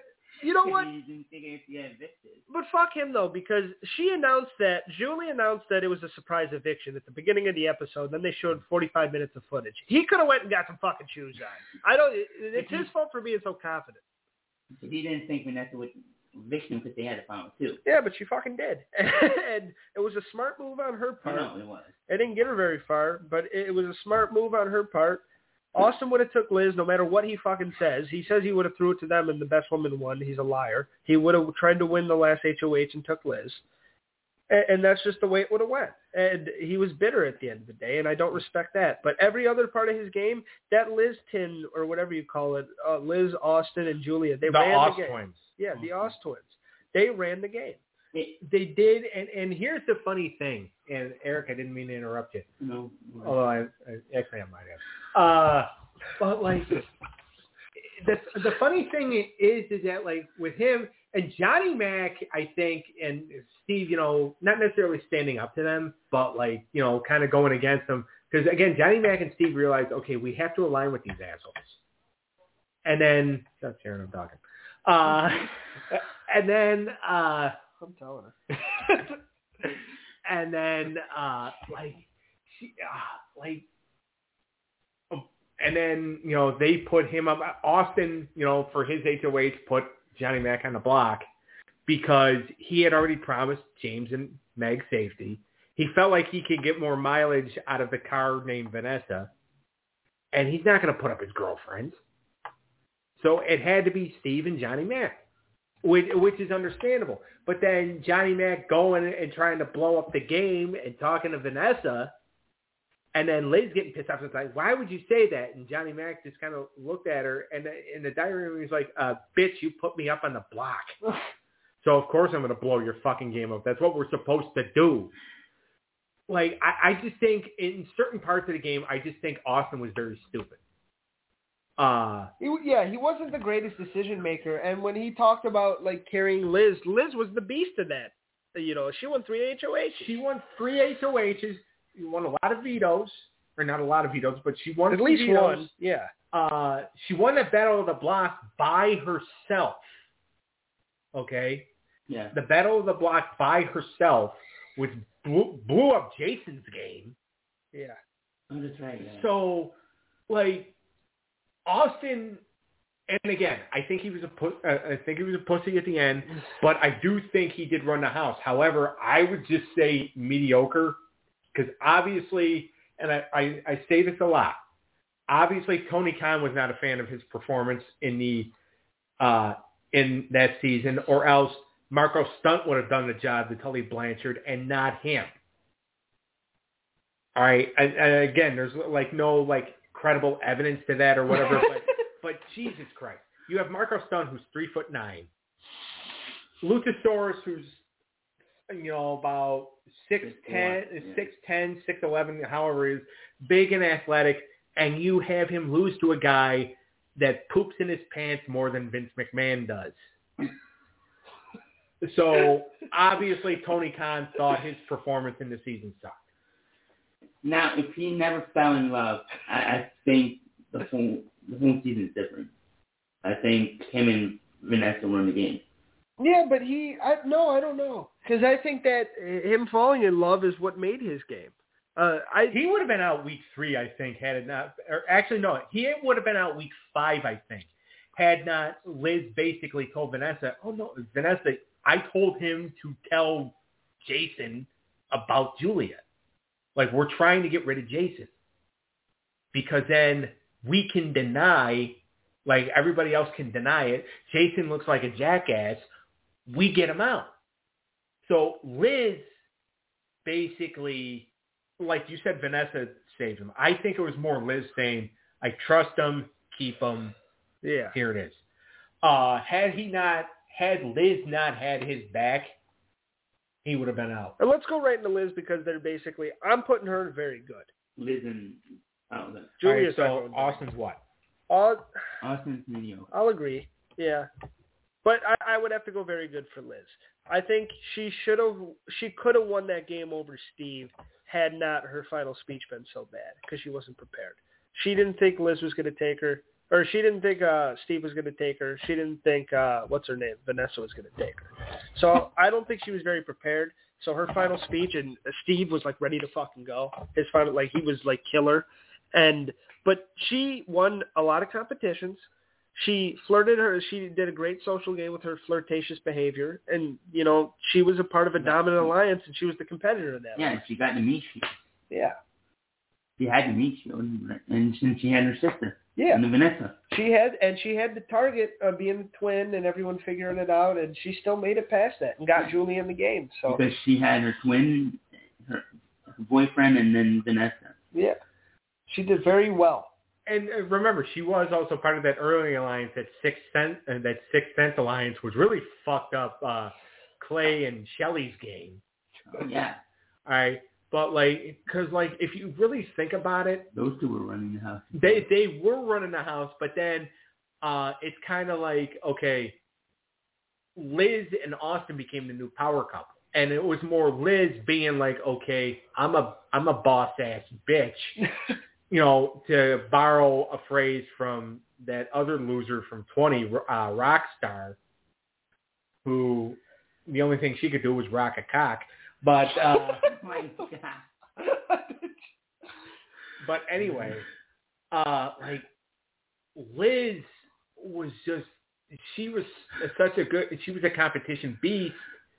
You know what? He didn't think if he had evicted. But fuck him, though, because she announced that, Julie announced that it was a surprise eviction at the beginning of the episode. Then they showed forty-five minutes of footage. He could have went and got some fucking shoes on. I don't, it's his fault for being so confident. He didn't think Vanessa would evict him because they had a final two. Yeah, but she fucking did. And it was a smart move on her part. No, it was. It didn't get her very far, but it was a smart move on her part. Austin would have took Liz no matter what he fucking says. He says he would have threw it to them and the best woman won. He's a liar. He would have tried to win the last H O H and took Liz. And, and that's just the way it would have went. And he was bitter at the end of the day, and I don't respect that. But every other part of his game, that Liz tin, or whatever you call it, uh, Liz, Austin, and Julia, they the ran Oz the game. twins. Yeah, the Oz twins. They ran the game. It, they did, and, and here's the funny thing. And Eric, I didn't mean to interrupt you. No. Although I, I actually I might have. Uh, but like, the the funny thing is, is that like with him and Johnny Mac, I think, and Steve, you know, not necessarily standing up to them, but like, you know, kind of going against them. Because again, Johnny Mac and Steve realized, okay, we have to align with these assholes. And then, stop Sharon, I'm talking. Uh, and then, uh, I'm telling her. and then, uh, like, she, uh, like, um, and then, you know, they put him up. Austin, you know, for his H O H, put Johnny Mac on the block because he had already promised James and Meg safety. He felt like he could get more mileage out of the car named Vanessa, and he's not going to put up his girlfriends. So it had to be Steve and Johnny Mac. Which, which is understandable. But then Johnny Mac going and trying to blow up the game and talking to Vanessa, and then Liz getting pissed off. It's like, why would you say that? And Johnny Mac just kind of looked at her, and in the diary room, he's like, uh, bitch, you put me up on the block. So, of course, I'm going to blow your fucking game up. That's what we're supposed to do. Like, I, I just think in certain parts of the game, I just think Austin was very stupid. Uh, he, yeah, he wasn't the greatest decision maker. And when he talked about like carrying Liz, Liz was the beast of that. You know, she won three H O Hs. She won three H O Hs. She won a lot of vetoes, or not a lot of vetoes, but she won at least vetoes. one. Yeah. Uh, she won the Battle of the Block by herself. Okay. Yeah. The Battle of the Block by herself, which blew, blew up Jason's game. Yeah. Oh, that's right. Yeah. So, like. Austin, and again, I think he was a pu- uh, I think he was a pussy at the end, but I do think he did run the house. However, I would just say mediocre, because obviously, and I, I, I say this a lot, obviously Tony Khan was not a fan of his performance in the uh, in that season, or else Marco Stunt would have done the job to Tully Blanchard and not him. All right, and, and again, there's like no like. credible evidence to that or whatever, but, but Jesus Christ. You have Marco Stunt, who's three foot nine. Luchasaurus, who's, you know, about six ten, six ten, six eleven, however he is, big and athletic, and you have him lose to a guy that poops in his pants more than Vince McMahon does. So, obviously, Tony Khan thought his performance in the season sucked. Now, if he never fell in love, I, I think the whole the whole season is different. I think him and Vanessa won the game. Yeah, but he, I, no, I don't know, because I think that him falling in love is what made his game. Uh, I he would have been out week three, I think, had it not. Or actually, no, he would have been out week five, I think, had not Liz basically told Vanessa, "Oh no, Vanessa, I told him to tell Jason about Julia." Like, we're trying to get rid of Jason because then we can deny, like everybody else can deny it. Jason looks like a jackass. We get him out. So Liz basically, like you said, Vanessa saved him. I think it was more Liz saying, I trust him, keep him. Yeah. Here it is. Uh, had he not, had Liz not had his back, he would have been out. And let's go right into Liz because they're basically, I'm putting her very good. Liz and oh, Julia's right, so Austin's what? I'll, Austin's mediocre. I'll agree. Yeah. But I, I would have to go very good for Liz. I think she should have, she could have won that game over Steve had not her final speech been so bad because she wasn't prepared. She didn't think Liz was going to take her, or she didn't think uh, Steve was going to take her. She didn't think, uh, what's her name, Vanessa was going to take her. So I don't think she was very prepared. So her final speech, and Steve was like ready to fucking go. His final, like he was like killer. And, but she won a lot of competitions. She flirted her, she did a great social game with her flirtatious behavior. And, you know, she was a part of a dominant alliance, and she was the competitor in that. Yeah, alliance. she got to meet you. Yeah. She had to meet you, and, and since she had her sister. Yeah. And the Vanessa. She had, and she had the target of being the twin and everyone figuring it out, and she still made it past that and got Julie in the game. So because she had her twin, her, her boyfriend, and then Vanessa. Yeah. She did very well. And uh, remember, she was also part of that early alliance, that Sixth Sense, uh, that Sixth Sense alliance was really fucked up uh, Clay and Shelley's game. Oh, yeah. All right. But, like, because, like, if you really think about it. Those two were running the house. They they were running the house, but then uh, it's kind of like, okay, Liz and Austin became the new power couple. And it was more Liz being like, okay, I'm a I'm a boss-ass bitch, you know, to borrow a phrase from that other loser from twenty, uh, Rockstar, who the only thing she could do was rock a cock. But uh, Oh my God. but anyway, uh, like Liz was just she was such a good she was a competition beast.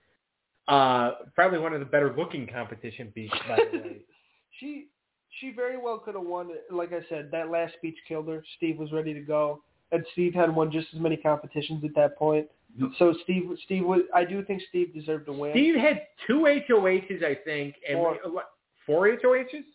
Uh, probably one of the better looking competition beasts, by the way. she she very well could have won. Like I said, that last speech killed her. Steve was ready to go, and Steve had won just as many competitions at that point. So Steve, Steve was. I do think Steve deserved to win. Steve had two H O Hs, I think, and Four, four H O Hs,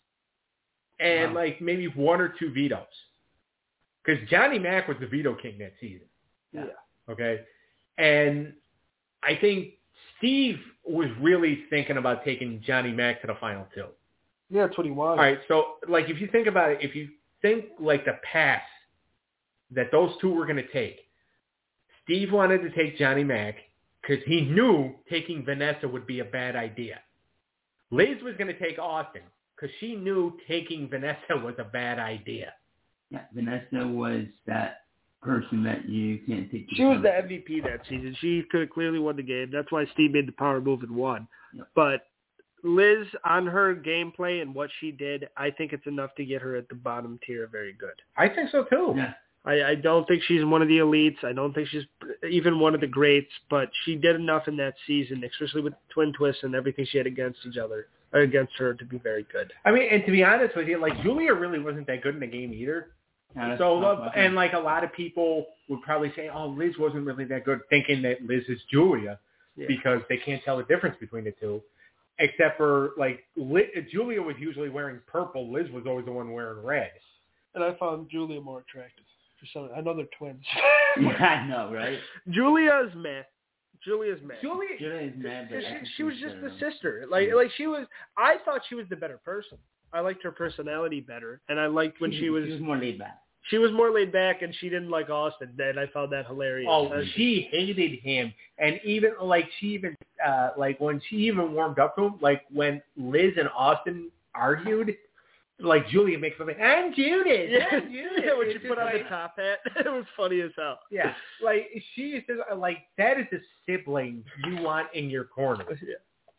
and wow. like maybe one or two vetoes. Because Johnny Mac was the veto king that season. Yeah. Okay, and I think Steve was really thinking about taking Johnny Mac to the final two. Yeah, that's what he wanted. All right, so like if you think about it, if you think like the path that those two were going to take. Steve wanted to take Johnny Mac because he knew taking Vanessa would be a bad idea. Liz was going to take Austin because she knew taking Vanessa was a bad idea. Yeah, Vanessa was that person that you can't take. She was the M V P that season. She could have clearly won the game. That's why Steve made the power move and won. Yep. But Liz, on her gameplay and what she did, I think it's enough to get her at the bottom tier very good. I think so too. Yeah. I, I don't think she's one of the elites. I don't think she's even one of the greats, but she did enough in that season, especially with Twin Twists and everything she had against each other, or against her, to be very good. I mean, and to be honest with you, like Julia really wasn't that good in the game either. Yeah, so, tough, and like a lot of people would probably say, oh, Liz wasn't really that good, thinking that Liz is Julia Yeah. because they can't tell the difference between the two. Except for, like, Liz, Julia was usually wearing purple. Liz was always the one wearing red. And I found Julia more attractive. For some, I know they're twins. Yeah, I know, right? Julia's meh. Julia's meh. Julia, Julia is mad, but I She, think she was she's just better the than- sister. Like, like she was. I thought she was the better person. I liked her personality better, and I liked when she was. She was more laid back. She was more laid back, and she didn't like Austin. And I found that hilarious. oh, Uh, she hated him. And even, like, she even, uh, like, when she even warmed up to him, like, when Liz and Austin argued, like, Julia makes something, I'm Judas, Yeah, I'm Judas. yeah, when she It's put just on the like- top hat, it was funny as hell. Yeah, like, she is just, like, that is the sibling you want in your corner. Yeah.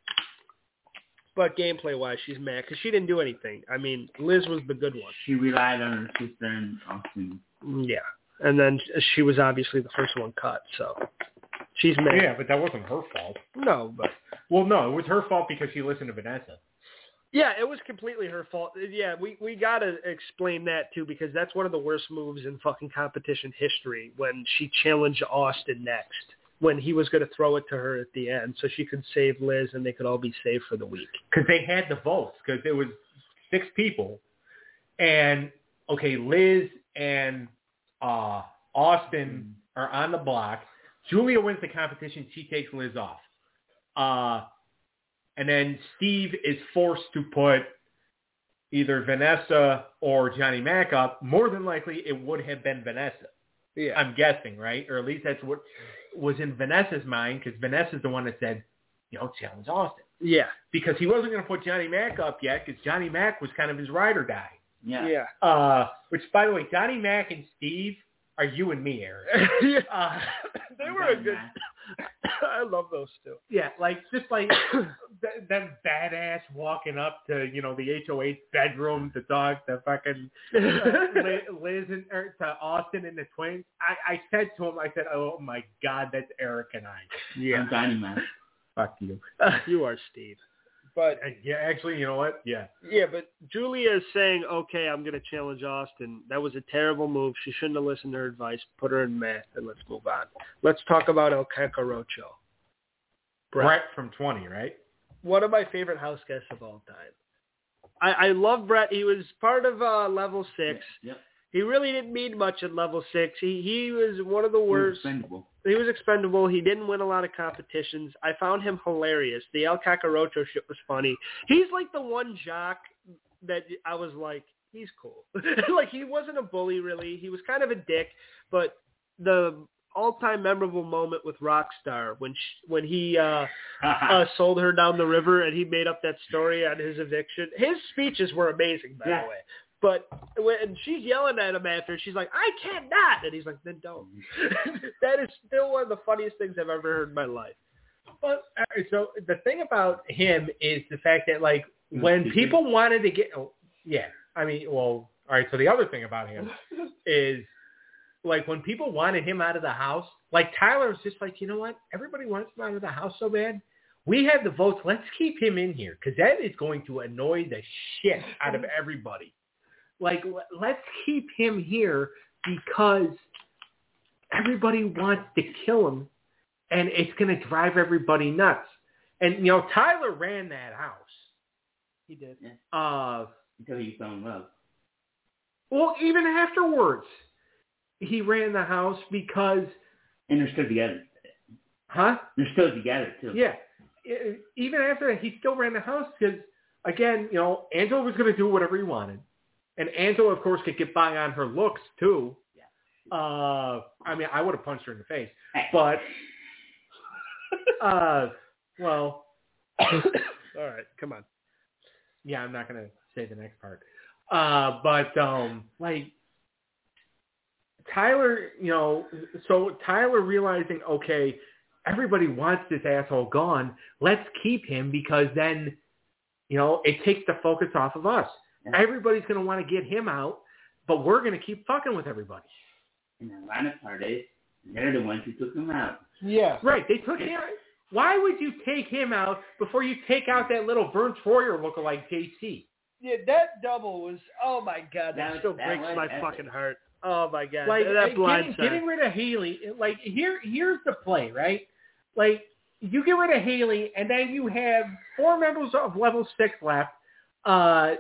But gameplay-wise, she's mad because she didn't do anything. I mean, Liz was the good one. She relied on her sister and Austin. Yeah. And then she was obviously the first one cut, so she's mad. Yeah, but that wasn't her fault. No, but... Well, no, it was her fault because she listened to Vanessa. Yeah, it was completely her fault. Yeah, we, we got to explain that, too, because that's one of the worst moves in fucking competition history when she challenged Austin next, when he was going to throw it to her at the end so she could save Liz and they could all be saved for the week. Because they had the votes, because there was six people. And, okay, Liz and uh, Austin are on the block. Julia wins the competition. She takes Liz off. Uh, and then Steve is forced to put either Vanessa or Johnny Mac up. More than likely, it would have been Vanessa. Yeah. I'm guessing, right? Or at least that's what was in Vanessa's mind, because Vanessa's the one that said, you know, challenge Austin. Yeah. Because he wasn't going to put Johnny Mac up yet, because Johnny Mac was kind of his ride or die. Yeah. Yeah. Uh, which, by the way, Johnny Mac and Steve are you and me, Eric. yeah. Uh, They were a good. I love those two. yeah, like just like th- them badass walking up to you know the H O H bedroom to talk to fucking uh, Liz, Liz and er, to Austin and the twins. I, I said to him, I said, "Oh my God, that's Eric and I." Yeah, I'm Johnny Man. Fuck you. you are Steve. But yeah, actually, you know what? Yeah. Yeah, but Julia is saying, okay, I'm going to challenge Austin. That was a terrible move. She shouldn't have listened to her advice. Put her in math, and let's move on. Let's talk about El Kakarocho. Brett. Brett from twenty, right? One of my favorite house guests of all time. I, I love Brett. He was part of uh, Level six. Yep. He really didn't mean much at Level six. He he was one of the worst. He was expendable. He was expendable. He didn't win a lot of competitions. I found him hilarious. The El Kakarocho shit was funny. He's like the one jock that I was like, he's cool. Like, he wasn't a bully, really. He was kind of a dick, but the all-time memorable moment with Rockstar when she, when he uh, uh, sold her down the river and he made up that story on his eviction. His speeches were amazing, by yeah. the way. But when she's yelling at him after, she's like, I can't not. And he's like, then don't. That is still one of the funniest things I've ever heard in my life. But uh, so the thing about him is the fact that, like, when people wanted to get, oh, yeah, I mean, well, all right. So the other thing about him is, like, when people wanted him out of the house, like, Tyler was just like, you know what? Everybody wants him out of the house so bad. We have the votes. Let's keep him in here because that is going to annoy the shit out of everybody. Like, let's keep him here because everybody wants to kill him, and it's going to drive everybody nuts. And, you know, Tyler ran that house. He did. Yeah. Uh, Until he fell in love. Well, even afterwards, he ran the house because... And they're still together. Huh? They're still together, too. Yeah. Even after that, he still ran the house because, again, you know, Angela was going to do whatever he wanted. And Angela, of course, could get by on her looks, too. Yeah. Uh, I mean, I would have punched her in the face. But, uh, well... All right, come on. Yeah, I'm not going to say the next part. Uh, but, um, like, Tyler, you know, so Tyler realizing, okay, everybody wants this asshole gone. Let's keep him because then, you know, it takes the focus off of us. Yeah. Everybody's going to want to get him out, but we're going to keep fucking with everybody. And the line of part is, they're the ones who took him out. Yeah. Right. They took him. Why would you take him out before you take out that little Vern Troyer lookalike J C? Yeah, that double was, oh my God, that, that still that breaks my epic. fucking heart. Oh my God. Like, that getting, getting rid of Haley, like, here, here's the play, right? Like, you get rid of Haley, and then you have four members of Level six left, uh,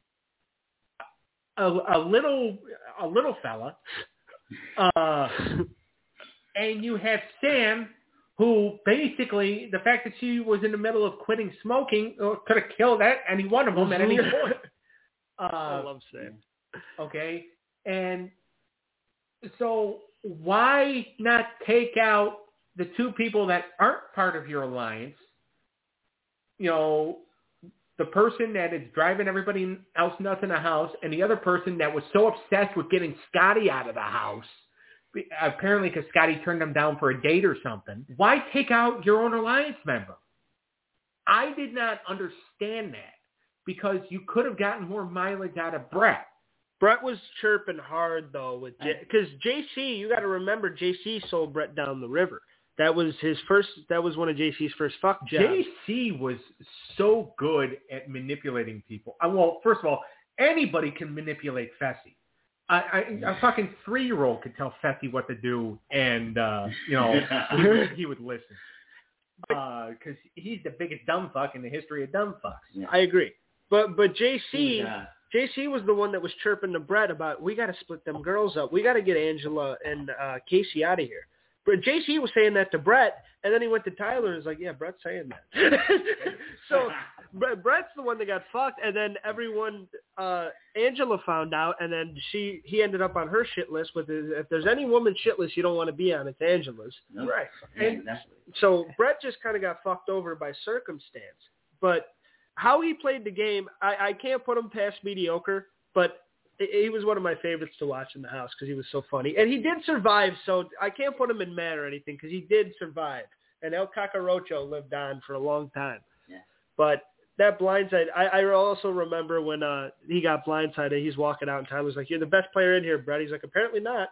a, a little, a little fella, uh, and you have Sam, who basically, the fact that she was in the middle of quitting smoking uh, could have killed that any one of them at any point. Uh, I love Sam. Okay, and so why not take out the two people that aren't part of your alliance? You know, the person that is driving everybody else nuts in the house, and the other person that was so obsessed with getting Scotty out of the house, apparently because Scotty turned him down for a date or something. Why take out your own alliance member? I did not understand that because you could have gotten more mileage out of Brett. Brett was chirping hard, though, with because J- J C, you got to remember, J C sold Brett down the river. That was his first. That was one of J C's first fuck jobs. J C was so good at manipulating people. Uh, well, first of all, anybody can manipulate Fessy. I, I, a fucking three-year-old could tell Fessy what to do, and uh, you know he, would, he would listen because uh, he's the biggest dumb fuck in the history of dumb fucks. Yeah. I agree, but but J C. Yeah. J C was the one that was chirping to Brett about, we got to split them girls up. We got to get Angela and uh, Casey out of here. But J C was saying that to Brett, and then he went to Tyler and was like, yeah, Brett's saying that. So Brett's the one that got fucked, and then everyone, uh, Angela found out, and then she he ended up on her shit list with his, if there's any woman shit list you don't want to be on, it's Angela's. Nope. Right. Yeah, and so Brett just kind of got fucked over by circumstance. But how he played the game, I, I can't put him past mediocre, but he he was one of my favorites to watch in the house because he was so funny. And he did survive, so I can't put him in mad or anything because he did survive. And El Cacarocho lived on for a long time. Yeah. But that blindside, I, I also remember when uh, he got blindsided, he's walking out and Tyler's like, you're the best player in here, Brett. He's like, apparently not.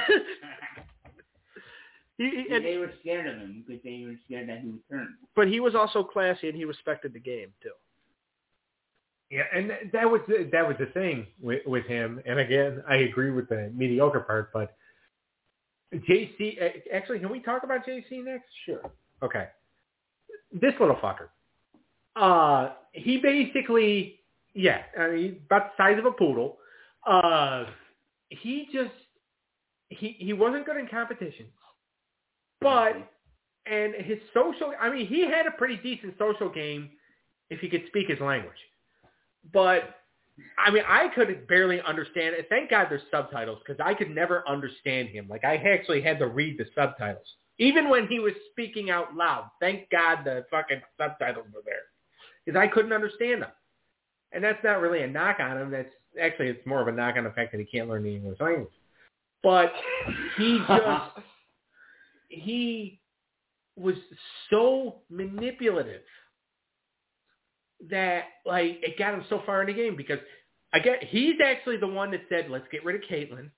he, he, and, they were scared of him because they were scared that he would turn. But he was also classy and he respected the game, too. Yeah, and that was the, that was the thing with, with him. And again, I agree with the mediocre part, but J C, actually, can we talk about J C next? Sure. Okay. This little fucker. Uh, he basically, yeah, I mean, about the size of a poodle. Uh, he just, he, he wasn't good in competition. But, and his social, I mean, he had a pretty decent social game if he could speak his language. But, I mean, I could barely understand it. Thank God there's subtitles because I could never understand him. Like, I actually had to read the subtitles. Even when he was speaking out loud. Thank God the fucking subtitles were there. Because I couldn't understand them. And that's not really a knock on him. That's actually, it's more of a knock on the fact that he can't learn the English language. But he just, he was so manipulative that, like, it got him so far in the game because, I get, he's actually the one that said, let's get rid of Caitlyn.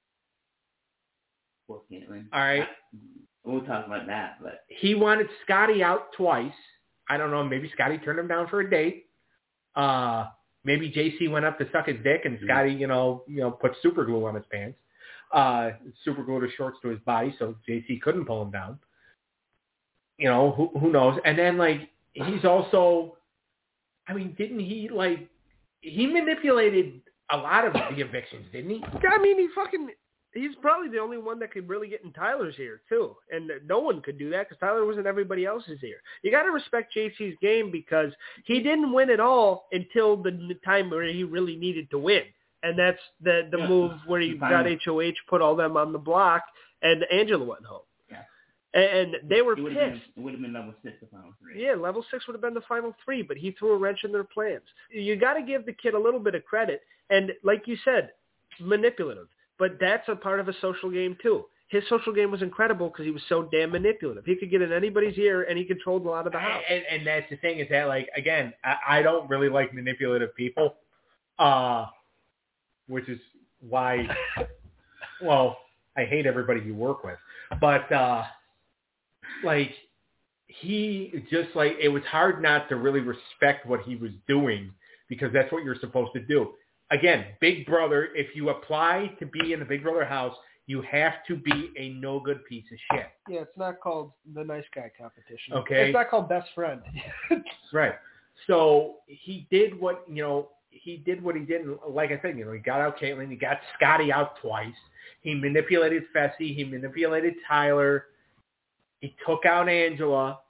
Poor Caitlyn. All right. We'll talk about that, but he wanted Scotty out twice. I don't know. Maybe Scotty turned him down for a date. Uh, maybe J C went up to suck his dick, and Scotty, you know, you know, put super glue on his pants, uh, super glued his shorts to his body, so J C couldn't pull him down. You know, who who knows? And then like he's also, I mean, didn't he like he manipulated a lot of the evictions, didn't he? I mean, he fucking. He's probably the only one that could really get in Tyler's ear, too. And no one could do that because Tyler was in everybody else's ear. You got to respect J C's game because he didn't win at all until the time where he really needed to win. And that's the the yeah. move where he got H O H, put all them on the block, and Angela went home. Yeah. And they were it pissed. Been, it would have been level six, the final three. Yeah, level six would have been the final three, but he threw a wrench in their plans. You got to give the kid a little bit of credit. And like you said, manipulative. But that's a part of a social game, too. His social game was incredible because he was so damn manipulative. He could get in anybody's ear, and he controlled a lot of the house. And, and that's the thing is that, like, again, I, I don't really like manipulative people, uh, which is why, well, I hate everybody you work with. But, uh, like, he just, like, it was hard not to really respect what he was doing because that's what you're supposed to do. Again, Big Brother, if you apply to be in the Big Brother house, you have to be a no-good piece of shit. Yeah, it's not called the nice guy competition. Okay. It's not called best friend. Right. So he did what, you know, he did what he did. And like I said, you know, he got out Caitlyn. He got Scotty out twice. He manipulated Fessy. He manipulated Tyler. He took out Angela.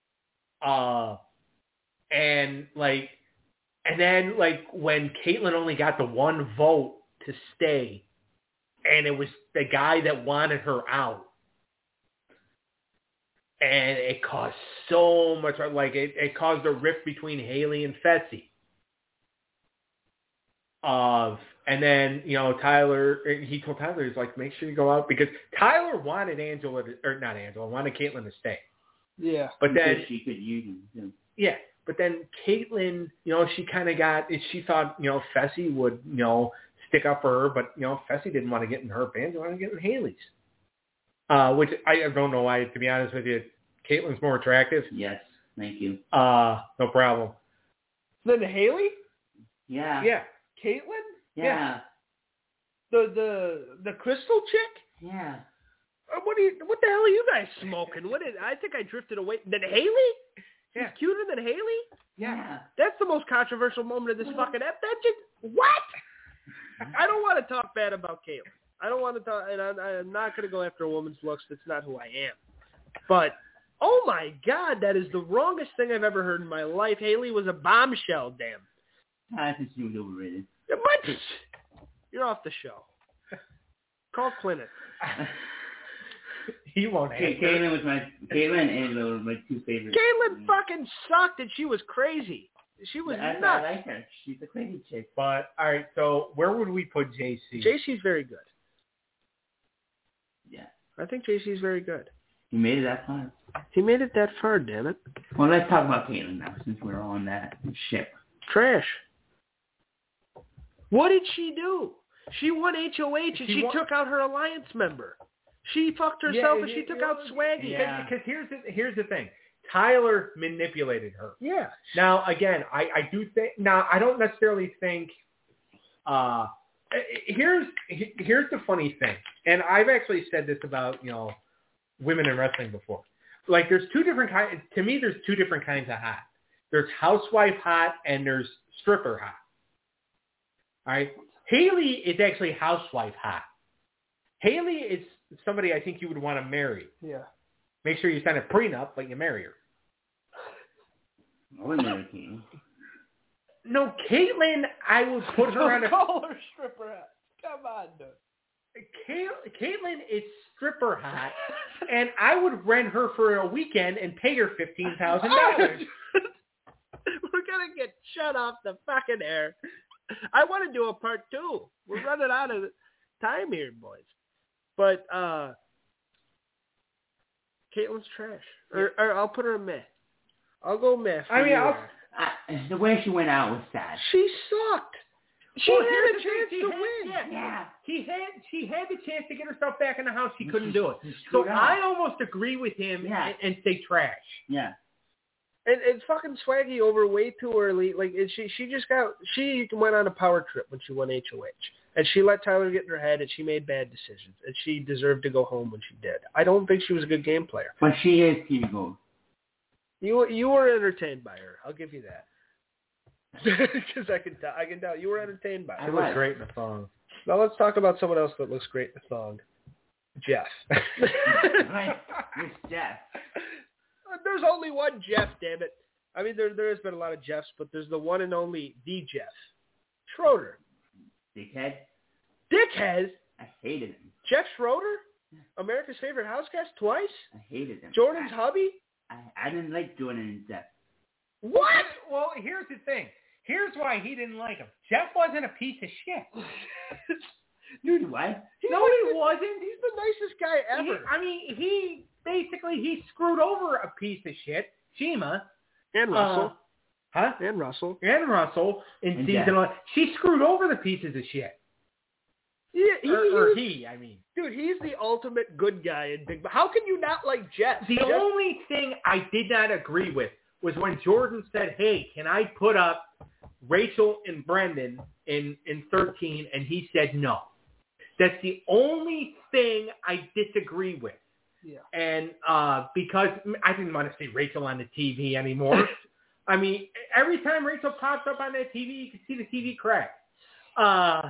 Uh, and, like, And then, like, when Caitlyn only got the one vote to stay, and it was the guy that wanted her out, and it caused so much, like, it, it caused a rift between Haley and Fessy. Uh, and then, you know, Tyler, he told Tyler, he's like, make sure you go out, because Tyler wanted Angela, to, or not Angela, wanted Caitlyn to stay. Yeah. But then she could use him, too. Yeah. But then Caitlyn, you know, she kind of got, she thought, you know, Fessy would, you know, stick up for her, but, you know, Fessy didn't want to get in her band. She wanted to get in Haley's. Uh, which I don't know why, to be honest with you. Caitlyn's more attractive. Yes, thank you. Uh, no problem. Then Haley? Yeah. Yeah. Caitlyn? Yeah. yeah. The the the crystal chick? Yeah. Uh, what do you? What the hell are you guys smoking? What did I think I drifted away? Then Haley? She's yeah. cuter than Haley? Yeah. That's the most controversial moment of this fucking ep. That just, what? I don't want to talk bad about Caitlyn. I don't want to talk, and I'm, I'm not going to go after a woman's looks. That's not who I am. But, oh my God, that is the wrongest thing I've ever heard in my life. Haley was a bombshell, damn. I think she was overrated. What? You're off the show. Call Clinton. He won't Hey, Caitlyn was my Caitlyn and Angela were my two favorites. Caitlyn fucking sucked, and she was crazy. She was I, nuts. I like her. She's a crazy chick. But all right, so where would we put J C? J C's very good. Yeah. I think J C's very good. He made it that far. He made it that far, damn it. Well, let's talk about Caitlyn now, since we're on that ship. Trash. What did she do? She won H O H and She she, won- took out her alliance member. She fucked herself Yeah, and she you- took you out know, Swaggy. Yeah. Because here's the, here's the thing. Tyler manipulated her. Yeah. Now, again, I, I do think, now, I don't necessarily think, uh, here's, here's the funny thing. And I've actually said this about, you know, women in wrestling before. Like, there's two different kinds, to me, there's two different kinds of hot. There's housewife hot and there's stripper hot. All right? Haley is actually housewife hot. Haley is somebody I think you would want to marry. Yeah. Make sure you sign a prenup, but you marry her. I would marry Caitlyn. No, Caitlyn, I would put her on a... call her stripper hot. Come on, dude. Cait- Caitlyn is stripper hot, and I would rent her for a weekend and pay her fifteen thousand dollars. We're going to get shut off the fucking air. I want to do a part two. We're running out of time here, boys. But, uh... Caitlyn's trash. Or, or I'll put her in meh. I'll go meh. I mean, you. I'll, I, the way she went out was sad. She sucked. She Well, had here's a the thing, chance she to had- win. Yeah, Yeah. he had she had the chance to get herself back in the house. She couldn't do it. She So screwed up. I almost agree with him Yeah. and, and say trash. Yeah. And, and fucking Swaggy over way too early. Like and she, she just got she went on a power trip when she won H O H, and she let Tyler get in her head, and she made bad decisions, and she deserved to go home when she did. I don't think she was a good game player. But she is T V Gold. You you were entertained by her. I'll give you that. Because I can tell I can tell you were entertained by I her. It was. was great in the song. Now let's talk about someone else that looks great in the song. Jeff. Right. It's Jeff. There's only one Jeff, damn it. I mean, there there has been a lot of Jeffs, but there's the one and only the Jeff. Schroeder. Dickhead. Dickhead. I hated him. Jeff Schroeder? America's favorite house guest twice? I hated him. Jordan's I, hubby? I, I didn't like Jordan and Jeff. What? Well, here's the thing. Here's why he didn't like him. Jeff wasn't a piece of shit. Dude, what? He's No, like he the- wasn't. He's the nicest guy He- ever. I mean, he basically he screwed over a piece of shit, Shima. and Russell. Uh, huh? and Russell. And Russell in And season Jeff. eleven. She screwed over the pieces of shit. Yeah, he, Or, he or was- he, I mean. dude, he's the ultimate good guy in Big. How can you not like Jeff? The Jeff- only thing I did not agree with was when Jordan said, hey, can I put up Rachel and Brendan in, in thirteen? And he said no. That's the only thing I disagree with. Yeah. And uh, because I didn't want to see Rachel on the T V anymore. I mean, every time Rachel pops up on that T V, you can see the T V crack. Uh,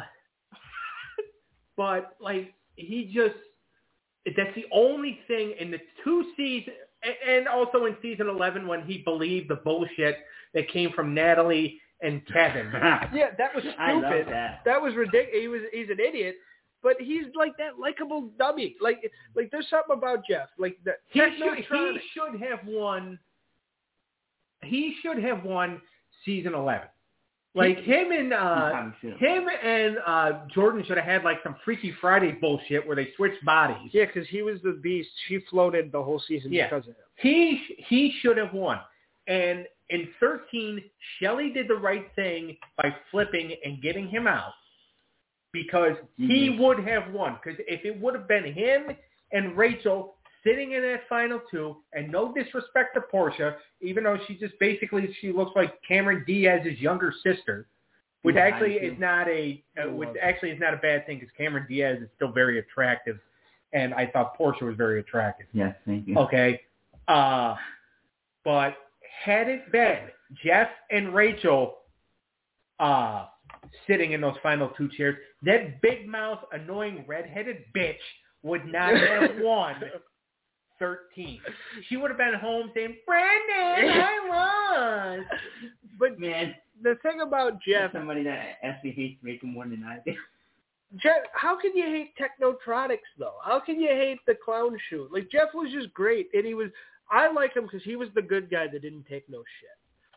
but, like, he just, that's the only thing in the two seasons, and also in season eleven when he believed the bullshit that came from Natalie and Kevin. Yeah, that was stupid. I love that. was ridiculous. He was he's an idiot, but he's like that likable dummy. Like like there's something about Jeff. Like that. He should, Technotronic. he should have won. He should have won season eleven. Like him and uh, probably should've. him and uh, Jordan should have had like some Freaky Friday bullshit where they switched bodies. Yeah, because he was the beast. She floated the whole season Yeah. because of him. He he should have won. And in thirteen, Shelley did the right thing by flipping and getting him out because he Mhm. would have won. Because if it would have been him and Rachel sitting in that final two, and no disrespect to Portia, even though she just basically she looks like Cameron Diaz's younger sister, which Yeah, I actually do. is not a uh, which actually is not a bad thing because Cameron Diaz is still very attractive, and I thought Portia was very attractive. Yes, thank you. Okay. Uh, but had it been Jeff and Rachel uh, sitting in those final two chairs, that big mouth, annoying redheaded bitch would not have won thirteen. She would have been home saying, Brandon, I won. But Man, the thing about Jeff, somebody that actually hates Rachel more than I do. Jeff, how can you hate Technotronics though? How can you hate the clown shoe? Like Jeff was just great, and he was. I like him because he was the good guy that didn't take no shit.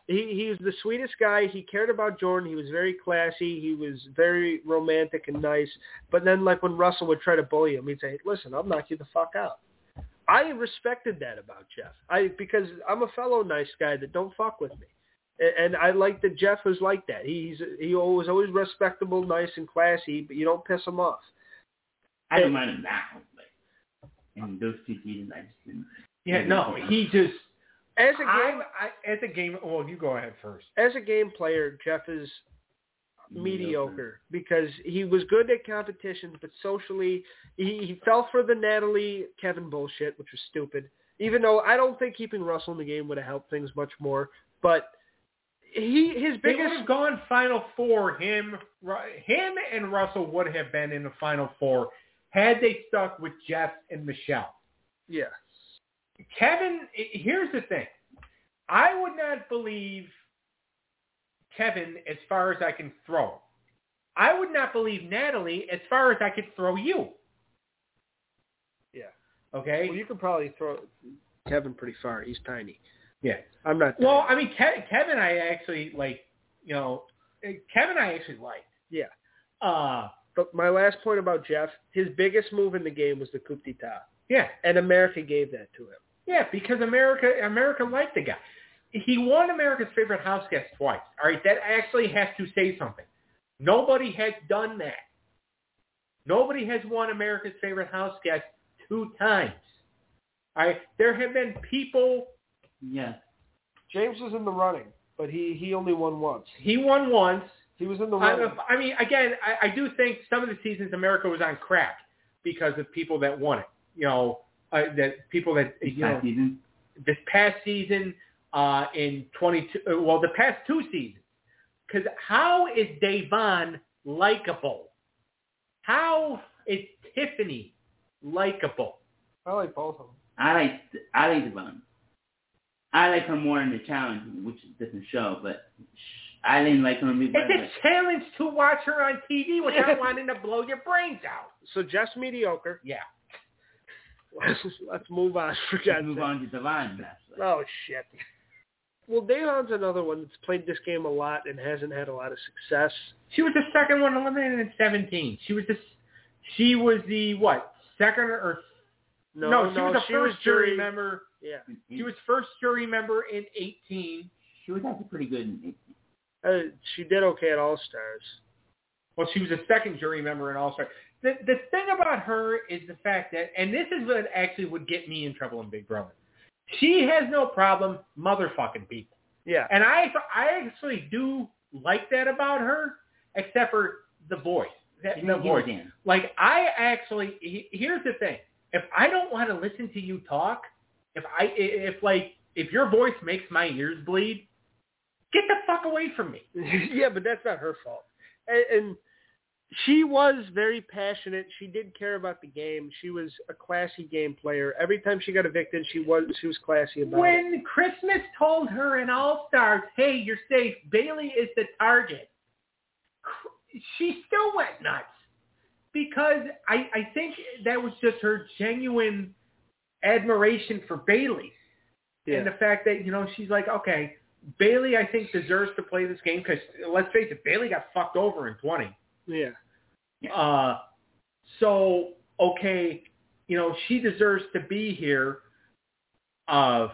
He he was the sweetest guy. He cared about Jordan. He was very classy. He was very romantic and nice. But then, like, when Russell would try to bully him, he'd say, listen, I'll knock you the fuck out. I respected that about Jeff. I because I'm a fellow nice guy that don't fuck with me. And I like that Jeff was like that. He's he was always respectable, nice, and classy, but you don't piss him off. I don't mind him now, but in those two seasons, I just didn't. Yeah, no, he just as a game, I, as a game. Well, you go ahead first. As a game player, Jeff is mediocre, mediocre because he was good at competitions, but socially, he, he fell for the Natalie Kevin bullshit, which was stupid. Even though I don't think keeping Russell in the game would have helped things much more, but. He his biggest they would have gone Final Four. Him, him, and Russell would have been in the Final Four had they stuck with Jeff and Michelle. Yeah. Kevin. Here's the thing. I would not believe Kevin as far as I can throw. I would not believe Natalie as far as I could throw you. Yeah. Okay. Well, you could probably throw Kevin pretty far. He's tiny. Yeah, I'm not. Well, I mean, Ke- Kevin, I actually like. You know, Kevin, I actually liked. Yeah. Uh, but my last point about Jeff, his biggest move in the game was the coup d'etat. Yeah, and America gave that to him. Yeah, because America, America liked the guy. He won America's Favorite House Guest twice. All right, that actually has to say something. Nobody has done that. Nobody has won America's Favorite House Guest two times. All right, there have been people. Yeah. James was in the running, but he, he only won once. He won once. He was in the running. I, I mean, again, I, I do think some of the seasons America was on crack because of people that won it. You know, uh, that people that this you know, past season. This past season, uh, in twenty-two, uh, well, the past two seasons. Because how is Davon likable? How is Tiffany likable? I like both of them. I like I like Devon. I like her more in the challenge, which is a different show, but I didn't like her in Big Brother. It's a challenge to watch her on T V without wanting to blow your brains out. So just mediocre. Yeah. Let's, let's move on. Forget Let's move that. on to Devon. Oh, shit. Well, Davon's another one that's played this game a lot and hasn't had a lot of success. She was the second one eliminated in seventeen. She was the, she was the, what, second or... No, no, she no, was the she first was jury jury member. Yeah. She was first jury member in eighteen. She was actually pretty good in eighteen. Uh, she did okay at All-Stars. Well, she was a second jury member in All-Star. The, the thing about her is the fact that, and this is what actually would get me in trouble in Big Brother, she has no problem motherfucking people. Yeah. And I I actually do like that about her, except for the voice. That, the voice. Again. Like, I actually, he, here's the thing. If I don't want to listen to you talk, if I, if like, if your voice makes my ears bleed, get the fuck away from me. Yeah, but that's not her fault. And, and she was very passionate. She did care about the game. She was a classy game player. Every time she got evicted, she was she was classy about when it. When Christmas told her in All Stars, "Hey, you're safe. Bailey is the target," she still went nuts because I, I think that was just her genuine admiration for Bailey. Yeah. And the fact that, you know, she's like, okay, Bailey, I think, deserves to play this game because, let's face it, Bailey got fucked over in twenty. Yeah. Uh, so, okay, you know, she deserves to be here. Of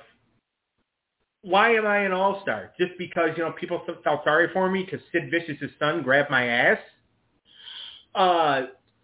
why am I an all-star? Just because, you know, people felt sorry for me because Sid Vicious' son grabbed my ass? Uh,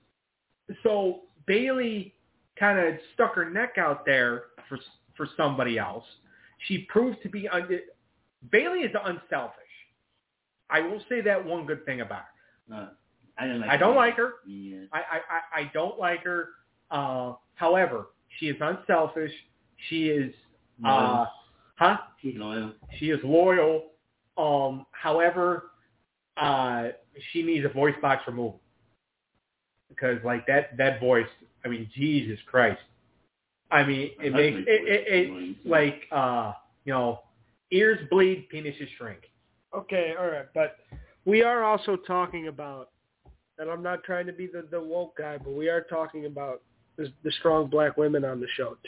so Bailey kind of stuck her neck out there for for somebody else. She proved to be un- Bailey is unselfish. I will say that one good thing about her. Uh, I don't like. I don't her. like her. Yeah. I, I, I, I don't like her. Uh, however, she is unselfish. She is, uh, huh? She's loyal. She is loyal. Um, however, uh, she needs a voice box removal because, like that, that voice. I mean, Jesus Christ. I mean, it makes it, it, it, it like uh, you know, ears bleed, penises shrink. Okay, all right, but we are also talking about, and I'm not trying to be the, the woke guy, but we are talking about the, the strong black women on the show too.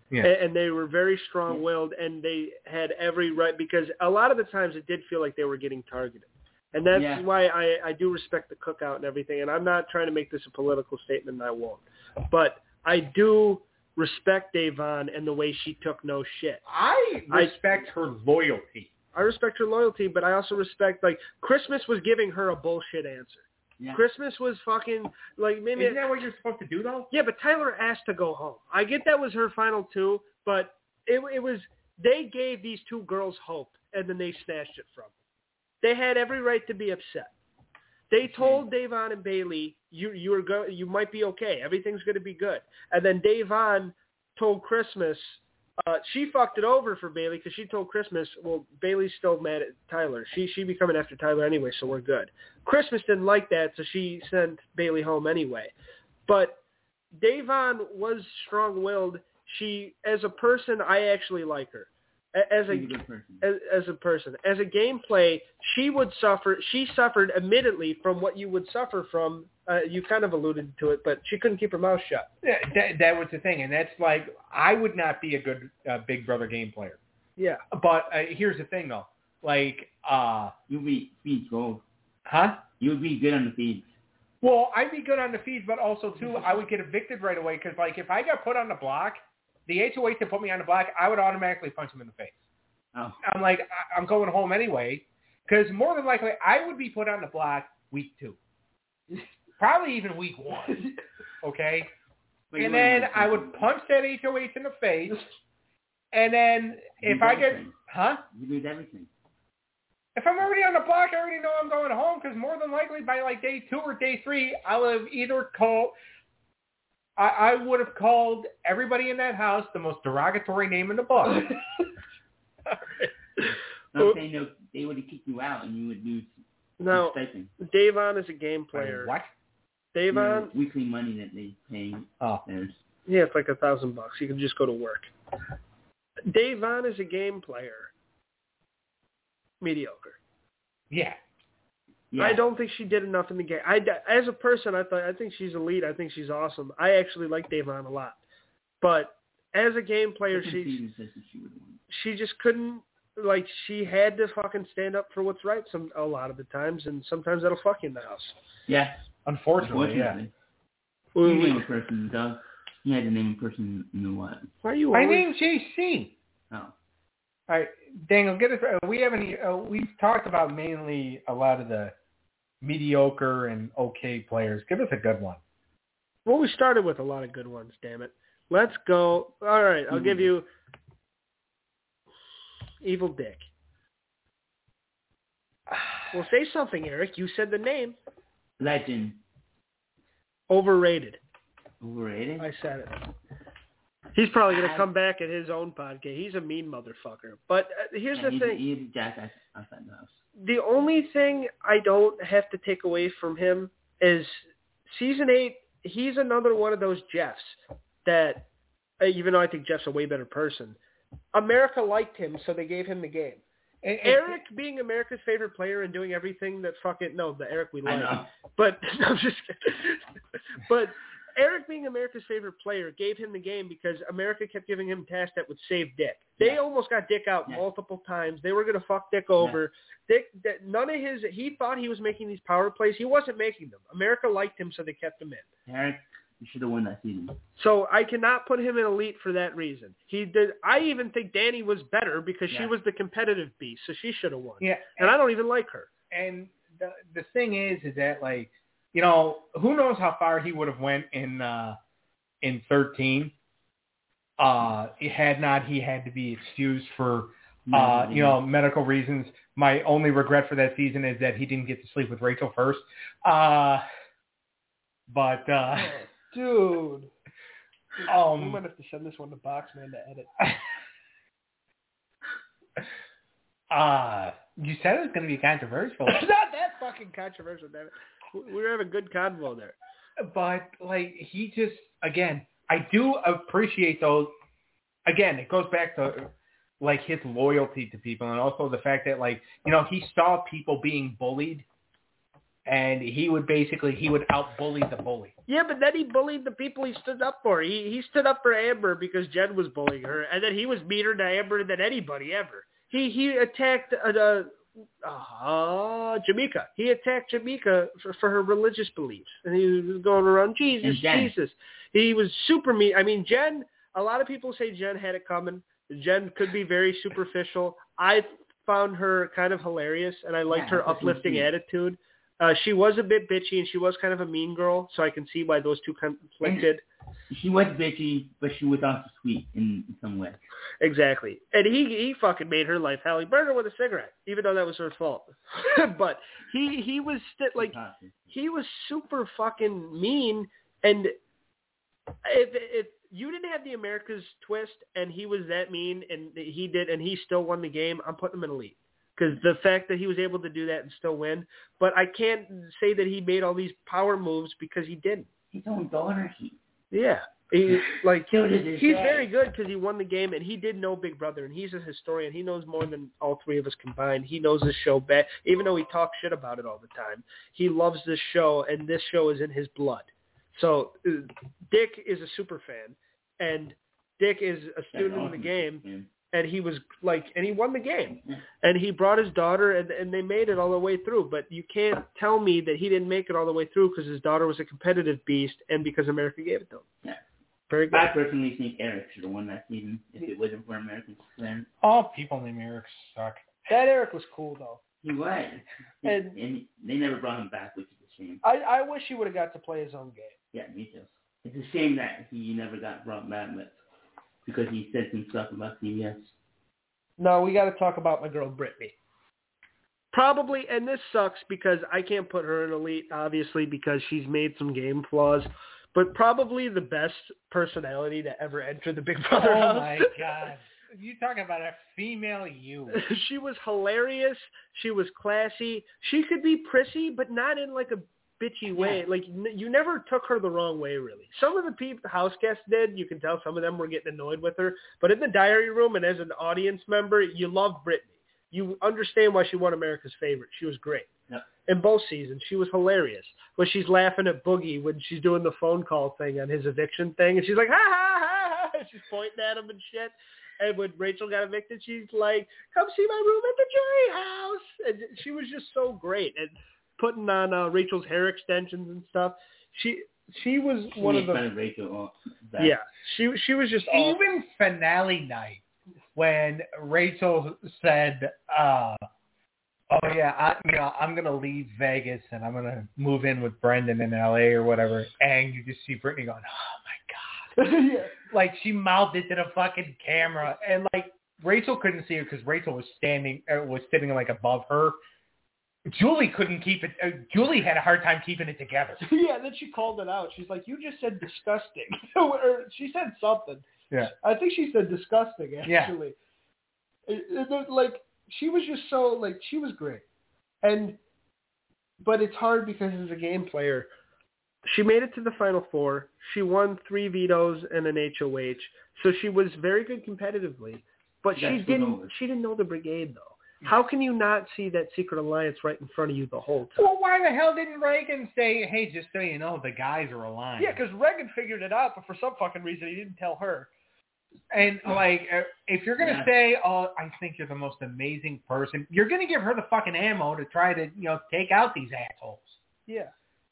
Yeah. And, and they were very strong-willed, and they had every right, because a lot of the times it did feel like they were getting targeted. And that's Yeah. why I, I do respect the cookout and everything, and I'm not trying to make this a political statement, and I won't. But I do respect Davon and the way she took no shit. I respect I, her loyalty. I respect her loyalty, but I also respect, like, Christmas was giving her a bullshit answer. Yeah. Christmas was fucking, like, maybe... Isn't that what you're supposed to do, though? Yeah, but Tyler asked to go home. I get that was her final two, but it, it was... They gave these two girls hope, and then they snatched it from them. They had every right to be upset. They told Davon and Bailey, you you are go, you might be okay. Everything's going to be good. And then Davon told Christmas, uh, she fucked it over for Bailey because she told Christmas, well, Bailey's still mad at Tyler. She she be coming after Tyler anyway, so we're good. Christmas didn't like that, so she sent Bailey home anyway. But Davon was strong-willed. She, as a person, I actually like her. As a, a as, as a person, as a gameplay, she would suffer. She suffered, admittedly, from what you would suffer from. Uh, you kind of alluded to it, but she couldn't keep her mouth shut. Yeah, that, that was the thing, and that's like I would not be a good uh, Big Brother game player. Yeah, but uh, here's the thing, though. Like, uh, you'd be feeds gold. Huh? You would be good on the feeds. Well, I'd be good on the feeds, but also too, I would get evicted right away because, like, if I got put on the block. The H O H that put me on the block, I would automatically punch him in the face. Oh. I'm like, I- I'm going home anyway, because more than likely, I would be put on the block week two. Probably even week one. Okay? But and then I would punch that H O H in the face, and then if I get... Huh? You lose everything. If I'm already on the block, I already know I'm going home, because more than likely by like day two or day three, I'll have either called... I, I would have called everybody in that house the most derogatory name in the book. No, they, know, they would have kicked you out and you would lose no, Davon is a game player. What? Davon? Yeah, weekly money that they pay. Oh. There's... Yeah, it's like a thousand bucks. You can just go to work. Davon is a game player. Mediocre. Yeah. Yeah. I don't think she did enough in the game. I, as a person, I thought I think she's elite. I think she's awesome. I actually like Davon a lot, but as a game player, she she just couldn't. Like, she had to fucking stand up for what's right some a lot of the times, and sometimes that'll fuck you in the house. Yeah, unfortunately, unfortunately. yeah. You name a person, Doug. You had to name a person in the what? Why are you? I always... named J C. Oh. All right, Daniel, get us. Uh, we haven't. Uh, we've talked about mainly a lot of the mediocre and okay players. Give us a good one. Well, we started with a lot of good ones, damn it. Let's go. All right, I'll mm-hmm. give you Evil Dick. Well, say something, Eric. You said the name. Legend. Overrated. Overrated? I said it. He's probably going to come back at his own podcast. He's a mean motherfucker. But uh, here's yeah, the he's, thing. He's a jackass outside the house. The only thing I don't have to take away from him is season eight, he's another one of those Jeffs that, uh, even though I think Jeff's a way better person, America liked him, so they gave him the game. And Eric being America's favorite player and doing everything that fucking, no, the Eric we like. I know. But, I'm just but Eric being America's favorite player gave him the game because America kept giving him tasks that would save Dick. They yeah. almost got Dick out yeah. multiple times. They were going to fuck Dick over. Yeah. Dick, that none of his, he thought he was making these power plays. He wasn't making them. America liked him, so they kept him in. Eric, you should have won that season. So I cannot put him in elite for that reason. He did. I even think Danny was better because yeah. she was the competitive beast, so she should have won. Yeah, and, and I don't even like her. And the the thing is, is that like, you know, who knows how far he would have went in uh, in thirteen. Uh, had not he had to be excused for uh, you know medical reasons. My only regret for that season is that he didn't get to sleep with Rachel first. Uh, but. Uh, Dude. Um, we might have to send this one to Boxman to edit. uh, you said it was going to be controversial. It's not that fucking controversial, damn it. We were having a good convo there. But, like, he just, again, I do appreciate those. Again, it goes back to, like, his loyalty to people and also the fact that, like, you know, he saw people being bullied and he would basically he would out-bully the bully. Yeah, but then he bullied the people he stood up for. He he stood up for Amber because Jen was bullying her, and then he was meaner to Amber than anybody ever. He he attacked uh, uh, Jamaica. He attacked Jamaica for, for her religious beliefs, and he was going around, Jesus, Jesus. He was super mean. I mean, Jen, a lot of people say Jen had it coming. Jen could be very superficial. I found her kind of hilarious, and I liked yeah, her uplifting attitude. Uh, she was a bit bitchy, and she was kind of a mean girl, so I can see why those two conflicted. And she was bitchy, but she was also sweet in, in some way. Exactly. And he he fucking made her life hell. He burned her with a cigarette, even though that was her fault. But he he was st- like he was super fucking mean, and if if you didn't have the America's twist, and he was that mean, and he did, and he still won the game, I'm putting him in elite. Because the fact that he was able to do that and still win. But I can't say that he made all these power moves because he didn't. His own daughter. He... Yeah. He, like, so he's dad. very good because he won the game, and he did know Big Brother, and he's a historian. He knows more than all three of us combined. He knows this show bad. Even though he talks shit about it all the time, he loves this show, and this show is in his blood. So uh, Dick is a super fan, and Dick is a student awesome. in the game. Yeah. And he was like, and he won the game. Yeah. And he brought his daughter, and, and they made it all the way through. But you can't tell me that he didn't make it all the way through because his daughter was a competitive beast and because America gave it to him. Yeah. Very good. I personally think Eric should have won that season if it wasn't for American fans. All people named Eric suck. That Eric was cool, though. He was. And, and they never brought him back, which is a shame. I, I wish he would have got to play his own game. Yeah, me too. It's a shame that he never got brought back, but because he said some stuff about C B S. No, we got to talk about my girl Brittany. Probably, and this sucks because I can't put her in elite, obviously, because she's made some game flaws, but probably the best personality to ever enter the Big Brother oh house. Oh, my God. You talking about a female you. She was hilarious. She was classy. She could be prissy, but not in like a bitchy way. Yeah. Like, n- you never took her the wrong way, really. Some of the people, the house guests did. You can tell some of them were getting annoyed with her. But in the diary room and as an audience member, you love Brittany. You understand why she won America's Favorite. She was great. Yeah. In both seasons, she was hilarious. When she's laughing at Boogie when she's doing the phone call thing on his eviction thing, and she's like, ha, ha, ha, ha. She's pointing at him and shit. And when Rachel got evicted, she's like, come see my room at the jury house. And she was just so great. And putting on uh, Rachel's hair extensions and stuff. She she was she one made of the fun of Rachel. That. Yeah, she she was just even awesome. Finale night when Rachel said, uh, "Oh yeah, I, you know, I'm gonna leave Vegas and I'm gonna move in with Brendan in L A or whatever," and you just see Brittany going, "Oh my God!" Yeah. Like she mouthed it to the fucking camera, and like Rachel couldn't see her because Rachel was standing, uh, was sitting like above her. Julie couldn't keep it. Uh, Julie had a hard time keeping it together. Yeah, then she called it out. She's like, "You just said disgusting." Or she said something. Yeah, I think she said disgusting. Actually, yeah. It, it, it, like she was just so like she was great, and but it's hard because as a game player, she made it to the final four. She won three vetoes and an H O H, so she was very good competitively. But That's she didn't. She didn't know the brigade though. How can you not see that secret alliance right in front of you the whole time? Well, why the hell didn't Reagan say, hey, just so you know, the guys are aligned? Yeah, because Reagan figured it out, but for some fucking reason he didn't tell her. And, like, if you're going to yeah. say, oh, I think you're the most amazing person, you're going to give her the fucking ammo to try to, you know, take out these assholes. Yeah.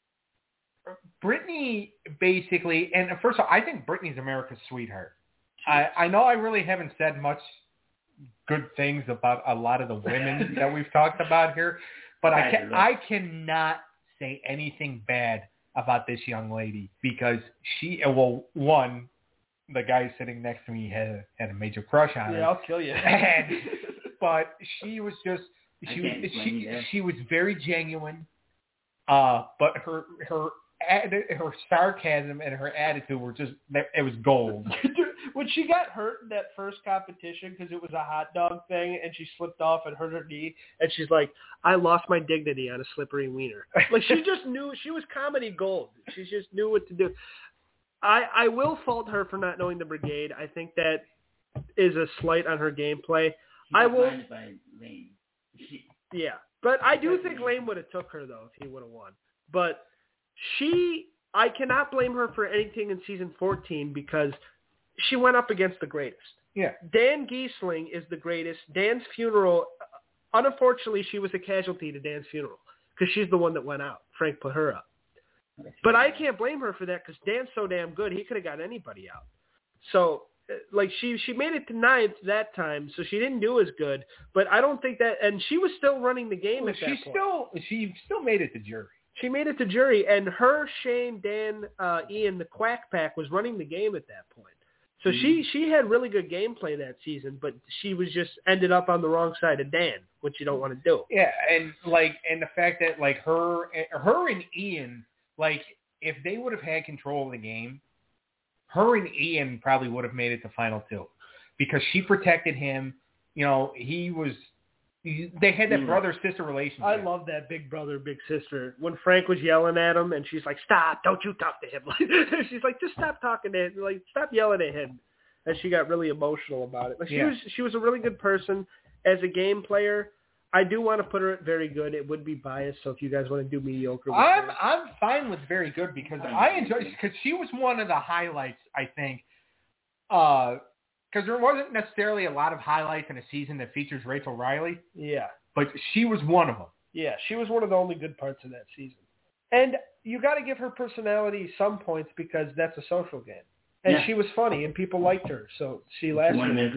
Brittany basically, and first of all, I think Brittany's America's sweetheart. I, I know I really haven't said much good things about a lot of the women that we've talked about here, but I can I cannot say anything bad about this young lady because she well one the guy sitting next to me had had a major crush on her. Yeah, I'll kill you. And, but she was just she she she was very genuine, uh, but her her her sarcasm and her attitude were just it was gold. When she got hurt in that first competition because it was a hot dog thing and she slipped off and hurt her knee and she's like, I lost my dignity on a slippery wiener. Like she just knew she was comedy gold. She just knew what to do. I, I will fault her for not knowing the brigade. I think that is a slight on her gameplay. She I will. By Lane. She, yeah. But I do think Lane would have took her, though, if he would have won. But she, I cannot blame her for anything in season fourteen because she went up against the greatest. Yeah. Dan Giesling is the greatest. Dan's funeral, unfortunately, she was a casualty to Dan's funeral because she's the one that went out. Frank put her up. But I can't blame her for that because Dan's so damn good, he could have got anybody out. So, like, she, she made it to ninth that time, so she didn't do as good. But I don't think that – and she was still running the game well, at that she point. Still, she still made it to jury. She made it to jury, and her, Shane, Dan, uh, Ian, the Quack Pack was running the game at that point. So mm-hmm. she, she had really good gameplay that season, but she was just ended up on the wrong side of Dan, which you don't want to do. Yeah, and like and the fact that like her her and Ian, like if they would have had control of the game, her and Ian probably would have made it to final two because she protected him. You know, he was they had that brother-sister relationship. I love that big brother, big sister. When Frank was yelling at him and she's like, stop, don't you talk to him. She's like, just stop talking to him. Like, stop yelling at him. And she got really emotional about it. But she, yeah. was, she was a really good person. As a game player, I do want to put her at very good. It would be biased, so if you guys want to do mediocre. I'm her. I'm fine with very good because I enjoy because she was one of the highlights, I think, uh, because there wasn't necessarily a lot of highlights in a season that features Rachel Riley. Yeah. But she was one of them. Yeah, she was one of the only good parts of that season. And you got to give her personality some points because that's a social game. And yeah. she was funny, and people liked her, so she lasted.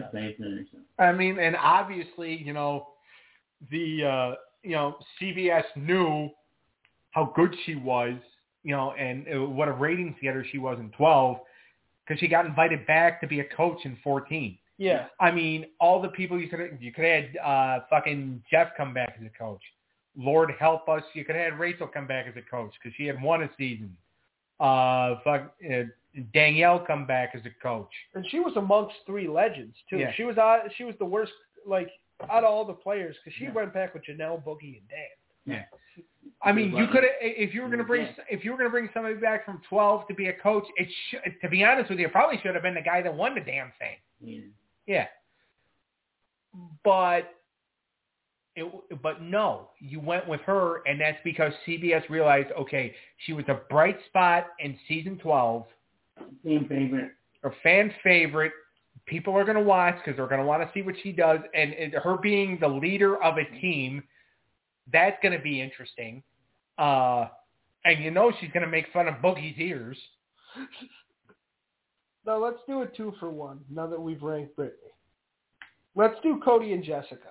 I mean, and obviously, you know, the uh, you know C B S knew how good she was, you know, and what a ratings getter she was in twelve. Because she got invited back to be a coach in fourteen. Yeah. I mean, all the people you could have, you could have had uh, fucking Jeff come back as a coach. Lord help us, you could have had Rachel come back as a coach because she had won a season. Uh, fuck, uh, Danielle come back as a coach. And she was amongst three legends, too. Yeah. She was uh, she was the worst, like, out of all the players because she yeah. went back with Janelle, Boogie, and Dan. Yeah. I mean, you could have if you were going to bring if you were going to bring somebody back from twelve to be a coach. It should, to be honest with you, it probably should have been the guy that won the damn thing. Yeah. Yeah. But it, but no, you went with her, and that's because C B S realized, okay, she was a bright spot in season twelve. Fan favorite. A fan favorite. People are going to watch because they're going to want to see what she does, and, and her being the leader of a team. That's going to be interesting. Uh, and you know she's going to make fun of Boogie's ears. Now let's do a two for one, now that we've ranked Brittany. Let's do Cody and Jessica.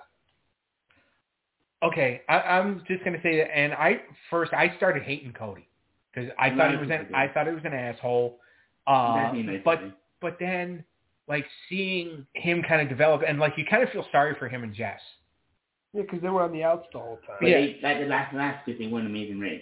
Okay, I, I'm just going to say that. And I first, I started hating Cody because I thought he was an, I thought he was an asshole. Uh, but but then, like, seeing him kind of develop, and, like, you kind of feel sorry for him and Jess. Yeah, because they were on the outs the whole time. But yeah, they, like the last last because they won Amazing Race.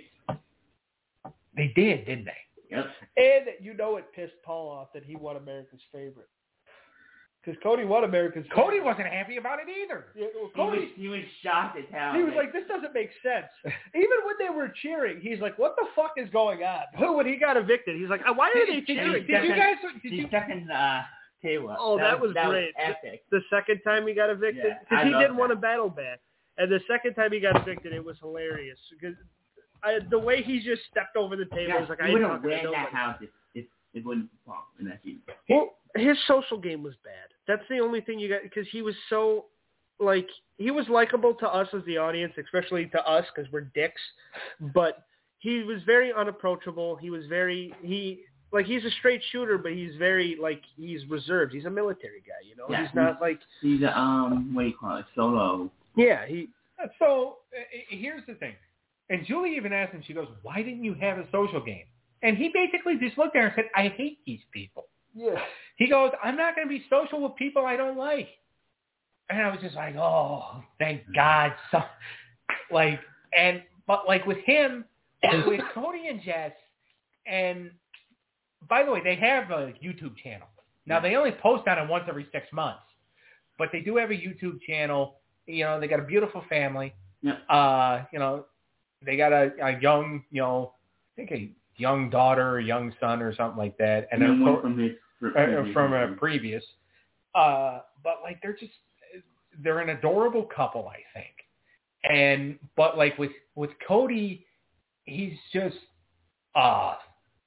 They did, didn't they? Yep. And you know it pissed Paul off that he won America's Favorite. Because Cody won America's Favorite. Cody wasn't happy about it either. Yeah, well, Cody, he, was, he was shocked as hell. He was like, this doesn't make sense. Even when they were cheering, he's like, what the fuck is going on? When he got evicted, he's like, why are they cheering? Did you guys... Did he's you... second, uh, Oh, that, that was, was that great. Was epic. The, the second time he got evicted? Because yeah, he didn't that. want a battle ban. And the second time he got evicted, it was hilarious. Because I, the way he just stepped over the table, yeah, was like, I ain't wouldn't talking to ran nobody. that house if, if it wouldn't fall in that season. Well, his social game was bad. That's the only thing you got, because he was so, like, he was likable to us as the audience, especially to us, because we're dicks. But he was very unapproachable. He was very, he... Like, he's a straight shooter, but he's very, like, he's reserved. He's a military guy, you know? Yeah, he's not, like... He's a, um, what do you call it, solo. Yeah, he... So, uh, here's the thing. And Julie even asked him, she goes, why didn't you have a social game? And he basically just looked at her and said, I hate these people. Yeah. He goes, I'm not going to be social with people I don't like. And I was just like, oh, thank God. So, like, and, but, like, with him, with Cody and Jess, and... By the way, they have a YouTube channel. Now, they only post on it once every six months. But they do have a YouTube channel. You know, they got a beautiful family. Yeah. Uh, you know, they got a, a young, you know, I think a young daughter, a young son or something like that. And then one from his uh, from a previous. Uh, but, like, they're just, they're an adorable couple, I think. And but like with with Cody, he's just uh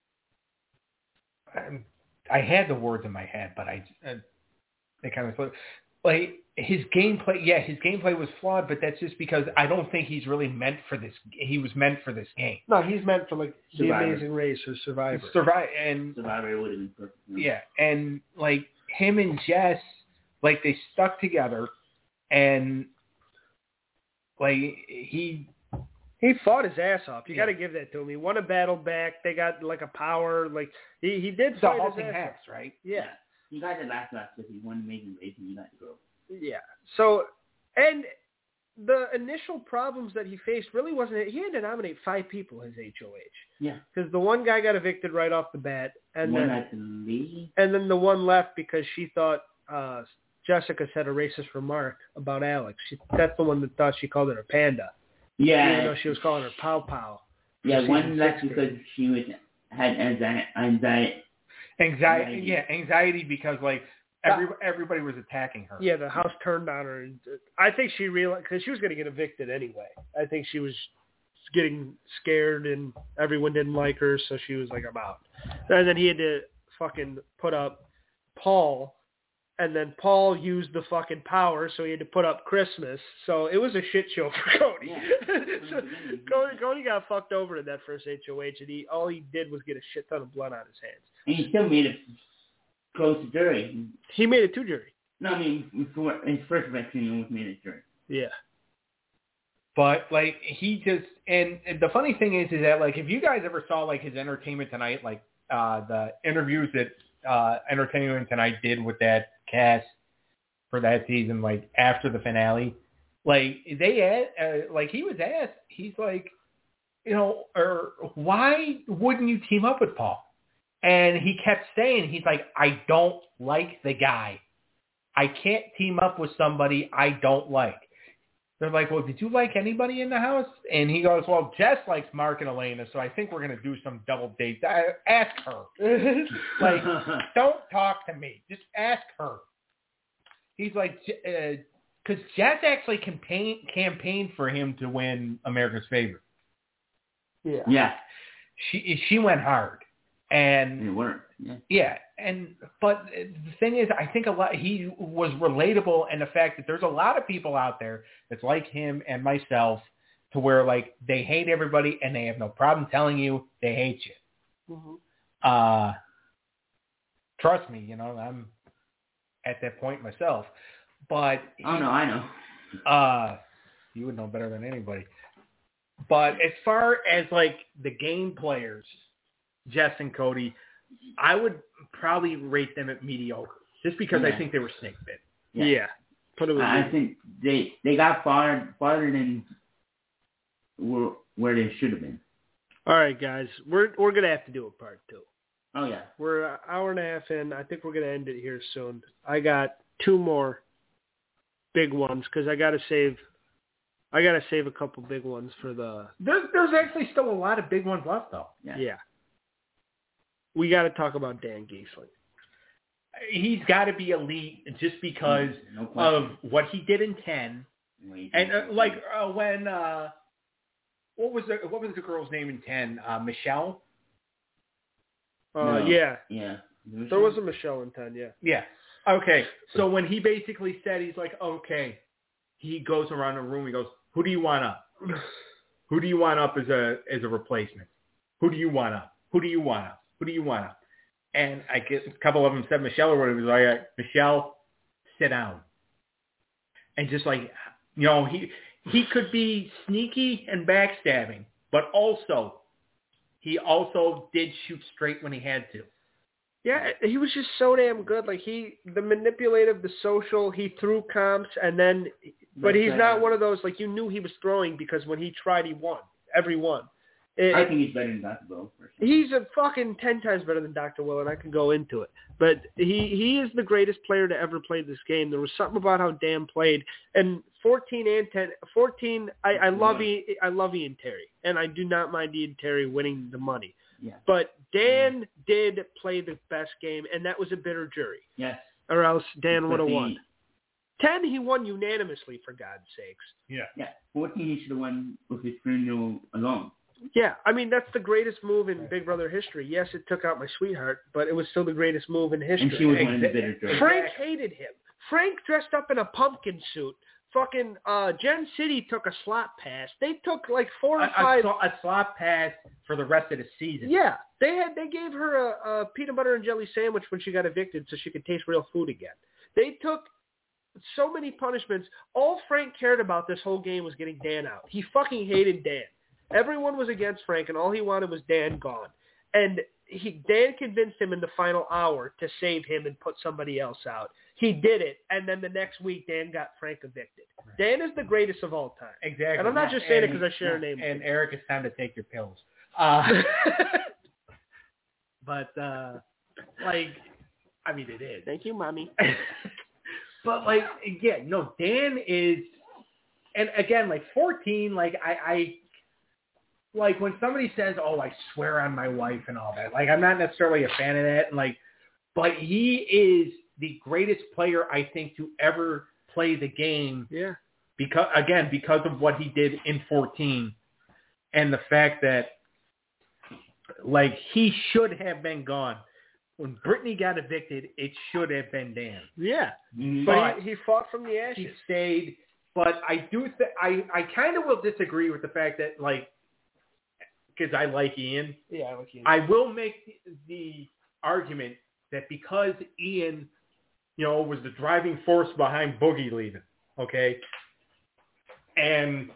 I'm, I had the words in my head, but I uh, they kind of slipped. Like his gameplay, yeah, his gameplay was flawed, but that's just because I don't think he's really meant for this. He was meant for this game. No, he's meant for like Survivor. The Amazing Race or Survivor. Survive and Survivor would have been perfect. You know? yeah, and like him and Jess, like they stuck together, and like he He fought his ass off. You Yeah. got to give that to him. He won a battle back. They got like a power. Like he he did the fight halting his ass halves, off. right? Yeah. You got the last lap because he won Amazing Race and you got to go. Yeah. So, and the initial problems that he faced really wasn't. He had to nominate five people as H O H. Yeah. Because the one guy got evicted right off the bat, and one then at the lead. and then the one left because she thought uh, Jessica said a racist remark about Alex. She, that's the one that thought she called it a panda, Yeah. even though she was calling her Pow Pow. Yeah, season one left sixteen. because she was had anxiety. anxiety. Anxiety, Anxiety. yeah, anxiety because like every everybody was attacking her. Yeah, the house turned on her. And I think she realized because she was going to get evicted anyway. I think she was getting scared and everyone didn't like her, so she was like, "I'm out." And then he had to fucking put up Paul, and then Paul used the fucking power, so he had to put up Christmas. So it was a shit show for Cody. Yeah. so Cody, Cody got fucked over in that first H O H, and he all he did was get a shit ton of blood on his hands. And he still made it close to jury. He made it to jury. No, I mean, before, his first vaccine he almost made it jury. Yeah. But like he just and, and the funny thing is is that like if you guys ever saw like his Entertainment Tonight, like uh the interviews that uh Entertainment Tonight did with that cast for that season, like after the finale, like they asked, uh, like he was asked, he's like, you know, or why wouldn't you team up with Paul? And he kept saying, he's like, I don't like the guy. I can't team up with somebody I don't like. They're like, well, did you like anybody in the house? And he goes, well, Jess likes Mark and Elena, so I think we're going to do some double dates. I, ask her. Like, don't talk to me. Just ask her. He's like, because uh, Jess actually campaign, campaigned for him to win America's Favorite. Yeah. Yeah. She she went hard. And It worked. Yeah. yeah, and but the thing is, I think a lot he was relatable in the fact that there's a lot of people out there that's like him and myself, to where like they hate everybody and they have no problem telling you they hate you. Mm-hmm. Uh, trust me, you know I'm at that point myself. But Oh no, I know. uh, you would know better than anybody. But as far as like the game players, Jess and Cody, I would probably rate them at mediocre, just because Yeah. I think they were snake bit. Yeah. Yeah. Put it with I me. think they they got far farther than where, where they should have been. All right, guys, we're we're gonna have to do a part two. Oh yeah. We're an hour and a half in. I think we're gonna end it here soon. I got two more big ones because I gotta save. I gotta save a couple big ones for the. There's there's actually still a lot of big ones left, though. Yeah. Yeah. We got to talk about Dan Giesling. He's got to be elite just because No question. of what he did in ten, Wait, and uh, like uh, when uh, what was the what was the girl's name in ten? Uh, Michelle. Uh, No. Yeah. Yeah. There was a Michelle in ten, yeah. Yeah. Okay. So when he basically said, he's like, okay, he goes around the room. He goes, who do you want up? Who do you want up as a as a replacement? Who do you want up? Who do you want up? Who do you want up? And I guess a couple of them said Michelle or whatever. He was like, Michelle, sit down. And just like, you know, he he could be sneaky and backstabbing, but also he also did shoot straight when he had to. Yeah, he was just so damn good. Like, he, the manipulative, the social, he threw comps, and then, but That's he's right. not one of those, like, you knew he was throwing because when he tried, he won. Every one. It, I think he's better than Doctor Bill. For sure. He's a fucking ten times better than Doctor Will, and I can go into it. But he, he is the greatest player to ever play this game. There was something about how Dan played. And fourteen and ten, fourteen, I, I love Ian, I love Ian Terry, and I do not mind Ian Terry winning the money. Yeah. But Dan did play the best game, and that was a bitter jury. Yes. Or else Dan would have But won. the- ten, he won unanimously, for God's sakes. Yeah. Yeah, fourteen he should have won with his funeral alone. Yeah, I mean, that's the greatest move in Big Brother history. Yes, it took out my sweetheart, but it was still the greatest move in history. And she was one of the bitter judges. Frank hated him. Frank dressed up in a pumpkin suit. Fucking uh, Gen City took a slot pass. They took like four or A, five. a, a slot pass for the rest of the season. Yeah, they had. They gave her a, a peanut butter and jelly sandwich when she got evicted, so she could taste real food again. They took so many punishments. All Frank cared about this whole game was getting Dan out. He fucking hated Dan. Everyone was against Frank, and all he wanted was Dan gone. And he Dan convinced him in the final hour to save him and put somebody else out. He did it, and then the next week Dan got Frank evicted. Right. Dan is the greatest of all time. Exactly. And I'm not just saying and, it because I share yeah, a name. And Eric, it's time to take your pills. Uh, but, uh, like, I mean, it is. Thank you, Mommy. But, like, yeah, no, Dan is, and again, like, fourteen, like, I, I, like, when somebody says, oh, I swear on my wife and all that, like, I'm not necessarily a fan of that, and like, but he is the greatest player, I think, to ever play the game. Yeah. Because, again, because of what he did in fourteen and the fact that, like, he should have been gone. When Brittany got evicted, it should have been Dan. Yeah. Mm-hmm. But, But he, he fought from the ashes. he stayed. But I do th- I, I kind of will disagree with the fact that, like, because I like Ian. Yeah, I like Ian. I will make the, the argument that because Ian, you know, was the driving force behind Boogie leaving, okay, and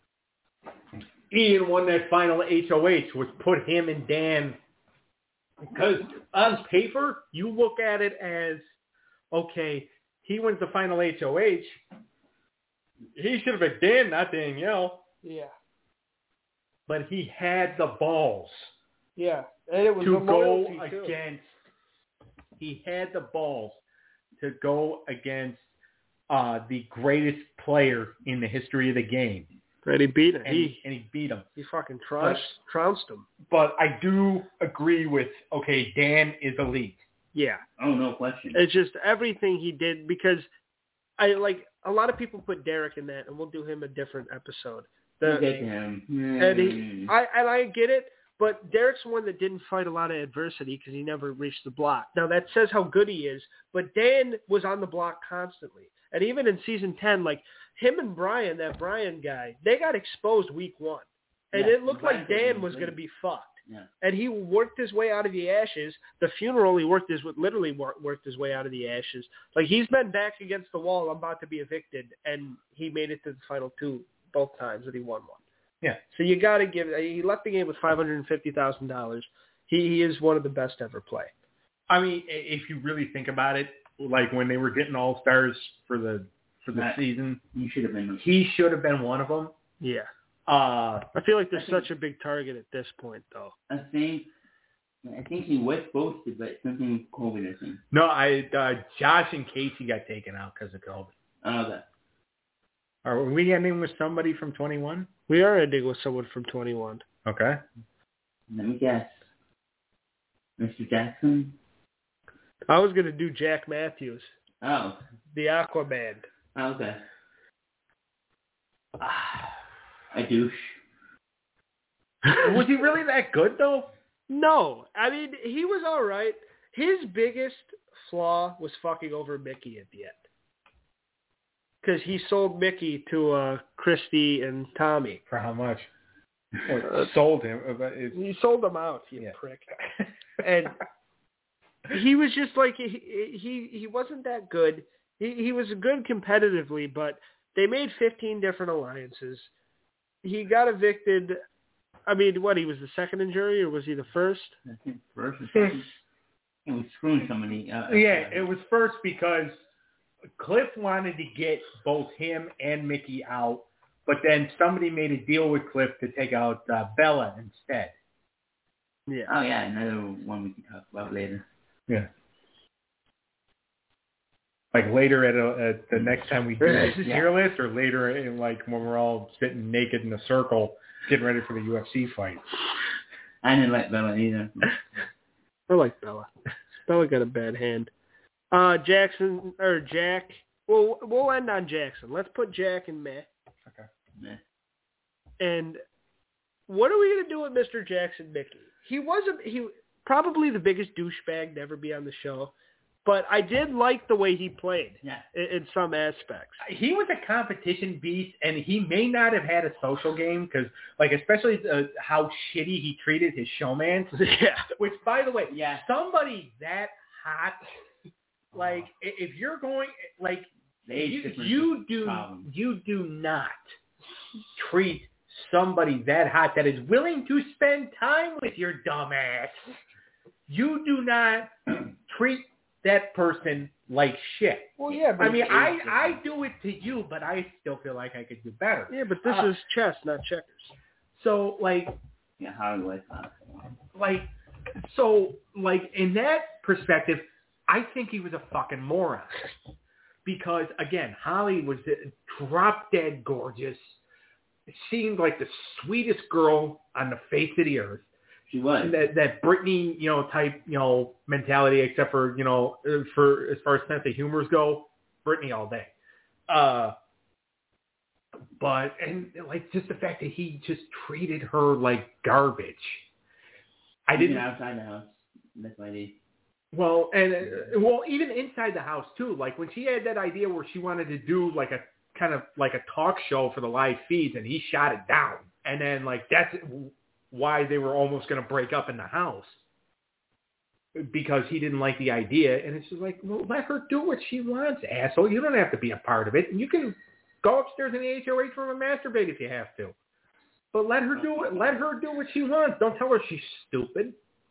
Ian won that final H O H, which put him and Dan, because on paper, you look at it as, okay, he wins the final H O H, he should have been Dan, not Danielle. Yeah. But he had the balls Yeah. And it was to a go loyalty, too. against, he had the balls to go against uh, the greatest player in the history of the game. Right, he beat him. And He, he, and he beat him. he fucking trounced, trounced him. But I do agree with, okay, Dan is elite. Yeah. Oh, no question. It's just everything he did because I like a lot of people put Derek in that, and we'll do him a different episode. The, We'll get to him. and he, I and I get it, but Derek's one that didn't fight a lot of adversity because he never reached the block. Now that says how good he is, but Dan was on the block constantly, and even in season ten, like him and Brian, that Brian guy, they got exposed week one, and Yeah, it looked Brian like Dan was was going to be fucked. Yeah. And he worked his way out of the ashes. The funeral, he worked his literally worked his way out of the ashes. Like he's been back against the wall. I'm about to be evicted, and he made it to the final two both times, and he won one. Yeah. So you got to give. He left the game with five hundred and fifty thousand dollars. He he is one of the best ever play. I mean, if you really think about it, like when they were getting all stars for the for the Right. season, You should have been. he should have been one of them. Yeah. Uh, I feel like there's I think- such a big target at this point, though. I think. I think he was supposed to, but something with COVID, I think. no, I uh, Josh and Casey got taken out because of COVID. Oh, that. Are we ending with somebody from twenty-one? We are ending with someone from twenty-one. Okay. Let me guess. Mister Jackson? I was gonna do Jack Matthews, Oh. the Aquaman. Oh, okay. A douche. Was he really that good though? No, I mean he was all right. His biggest flaw was fucking over Mickey at the end, because he sold Mickey to uh, Christy and Tommy. For how much? Or sold him. uh, but it's- He sold them out, you Yeah. prick. And he was just like he he he wasn't that good. He he was good competitively, but they made fifteen different alliances. He got evicted. I mean, what, he was the second in jury, or was he the first? I think first or second. He was screwing somebody. Uh, Yeah, uh, it was first because Cliff wanted to get both him and Mickey out, but then somebody made a deal with Cliff to take out uh, Bella instead. Yeah. Oh, yeah, another one we can talk about later. Yeah. Like later at, a, at the next time we do this Yeah. tier list, or later in like when we're all sitting naked in a circle getting ready for the U F C fight. I didn't like Bella either. I like Bella. Bella got a bad hand. Uh, Jackson or Jack Well, we'll end on Jackson. Let's put Jack and Meh. Okay. Meh. And what are we going to do with Mister Jackson Mickey? He wasn't, he probably the biggest douchebag to ever be on the show, but I did like the way he played Yeah. in, in some aspects. He was a competition beast, and he may not have had a social game because, like, especially the, how shitty he treated his showman. Yeah. Which, by the way, Yeah. somebody that hot, like, Oh. if you're going, like, The age you, difference you is do a problem. you do not treat somebody that hot that is willing to spend time with your dumb ass. You do not treat that person like shit. Well, yeah, but I mean, it's I, different. I do it to you, but I still feel like I could do better. yeah, but this Uh, is chess, not checkers. So, like, Yeah, how do I thought? like, so, like, in that perspective, I think he was a fucking moron. Because, again, Holly was drop-dead gorgeous. Seemed like the sweetest girl on the face of the earth. She was. That, that Britney, you know, type, you know, mentality, except for, you know, for as far as sense of humors go, Britney all day. Uh, but, and, like, just the fact that he just treated her like garbage. I Even didn't... outside the house. That's why they... Well, and uh, well, even inside the house too. Like when she had that idea where she wanted to do like a kind of like a talk show for the live feeds, and he shot it down. And then like that's why they were almost going to break up in the house because he didn't like the idea. And it's just like, well, let her do what she wants, asshole. You don't have to be a part of it. And you can go upstairs in the H O H room and masturbate if you have to. But let her do it. Let her do what she wants. Don't tell her she's stupid.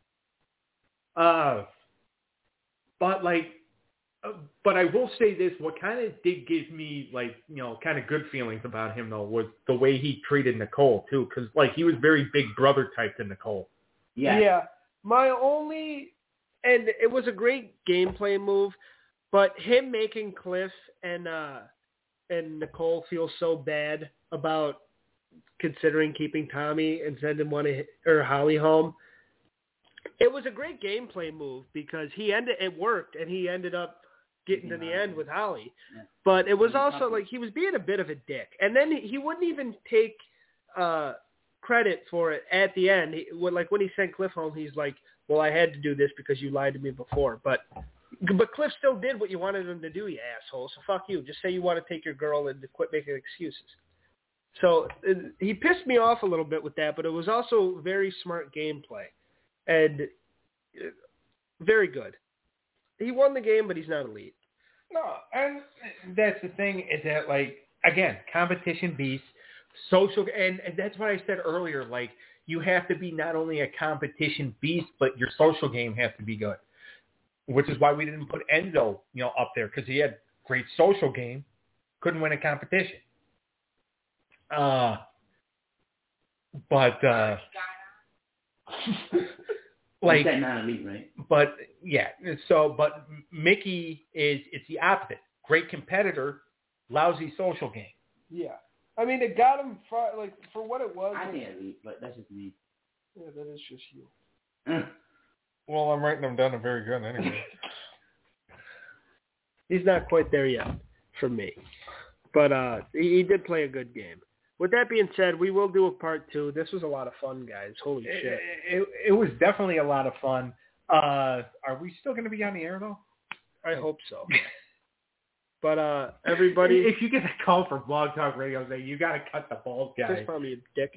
Uh. But like, uh, but I will say this: what kind of did give me like, you know, kind of good feelings about him though was the way he treated Nicole too, because like he was very big brother type to Nicole. Yeah. Yeah. My only, and it was a great gameplay move, but him making Cliff and uh and Nicole feel so bad about considering keeping Tommy and sending one of, or Holly home. It was a great gameplay move because he ended it worked and he ended up getting to the end with Holly. Yeah. But it was also like he was being a bit of a dick. And then he wouldn't even take uh, credit for it at the end. He, like when he sent Cliff home, he's like, well, I had to do this because you lied to me before. But but Cliff still did what you wanted him to do, you asshole. So fuck you. Just say you want to take your girl and quit making excuses. So it, he pissed me off a little bit with that, but it was also very smart gameplay. And very good. He won the game, but he's not elite. No, and that's the thing is that like again, competition beast, social, and, and that's what I said earlier. Like you have to be not only a competition beast, but your social game has to be good. Which is why we didn't put Enzo, you know, up there because he had great social game, couldn't win a competition. Uh, but. Uh, Like, that not elite, right? But yeah, so but Mickey is it's the opposite. Great competitor, lousy social game. Yeah, I mean it got him far, like for what it was. I think elite, but that's just me. Yeah, that is just you. Well, I'm writing them down to very good anyway. He's not quite there yet for me, but uh, he, he did play a good game. With that being said, we will do a part two. This was a lot of fun, guys. Holy it, shit. It, it was definitely a lot of fun. Uh, are we still going to be on the air, though? I hope so. But uh, everybody... If you get a call from Blog Talk Radio saying you got to cut the bald guy. That's probably a dick.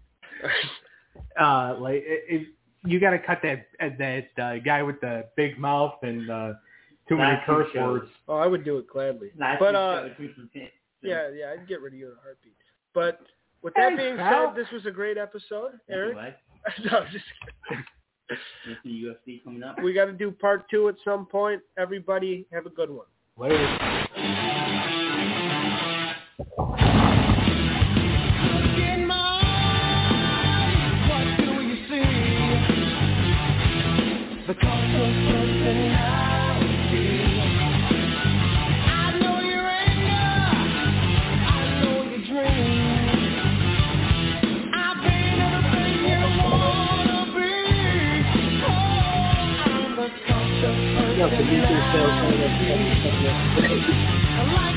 uh, like, if you got to cut that that uh, guy with the big mouth and uh, too many Last curse two shows. words. Oh, I would do it gladly. Last but week's uh, show was three from ten, so. yeah, yeah, I'd get rid of you in a heartbeat. But with that Hey, being pal. said, this was a great episode, Eric. What? No, I'm just There's the U F C coming up. we got to do part two at some point. Everybody have a good one. Later. No, the YouTube sales. I like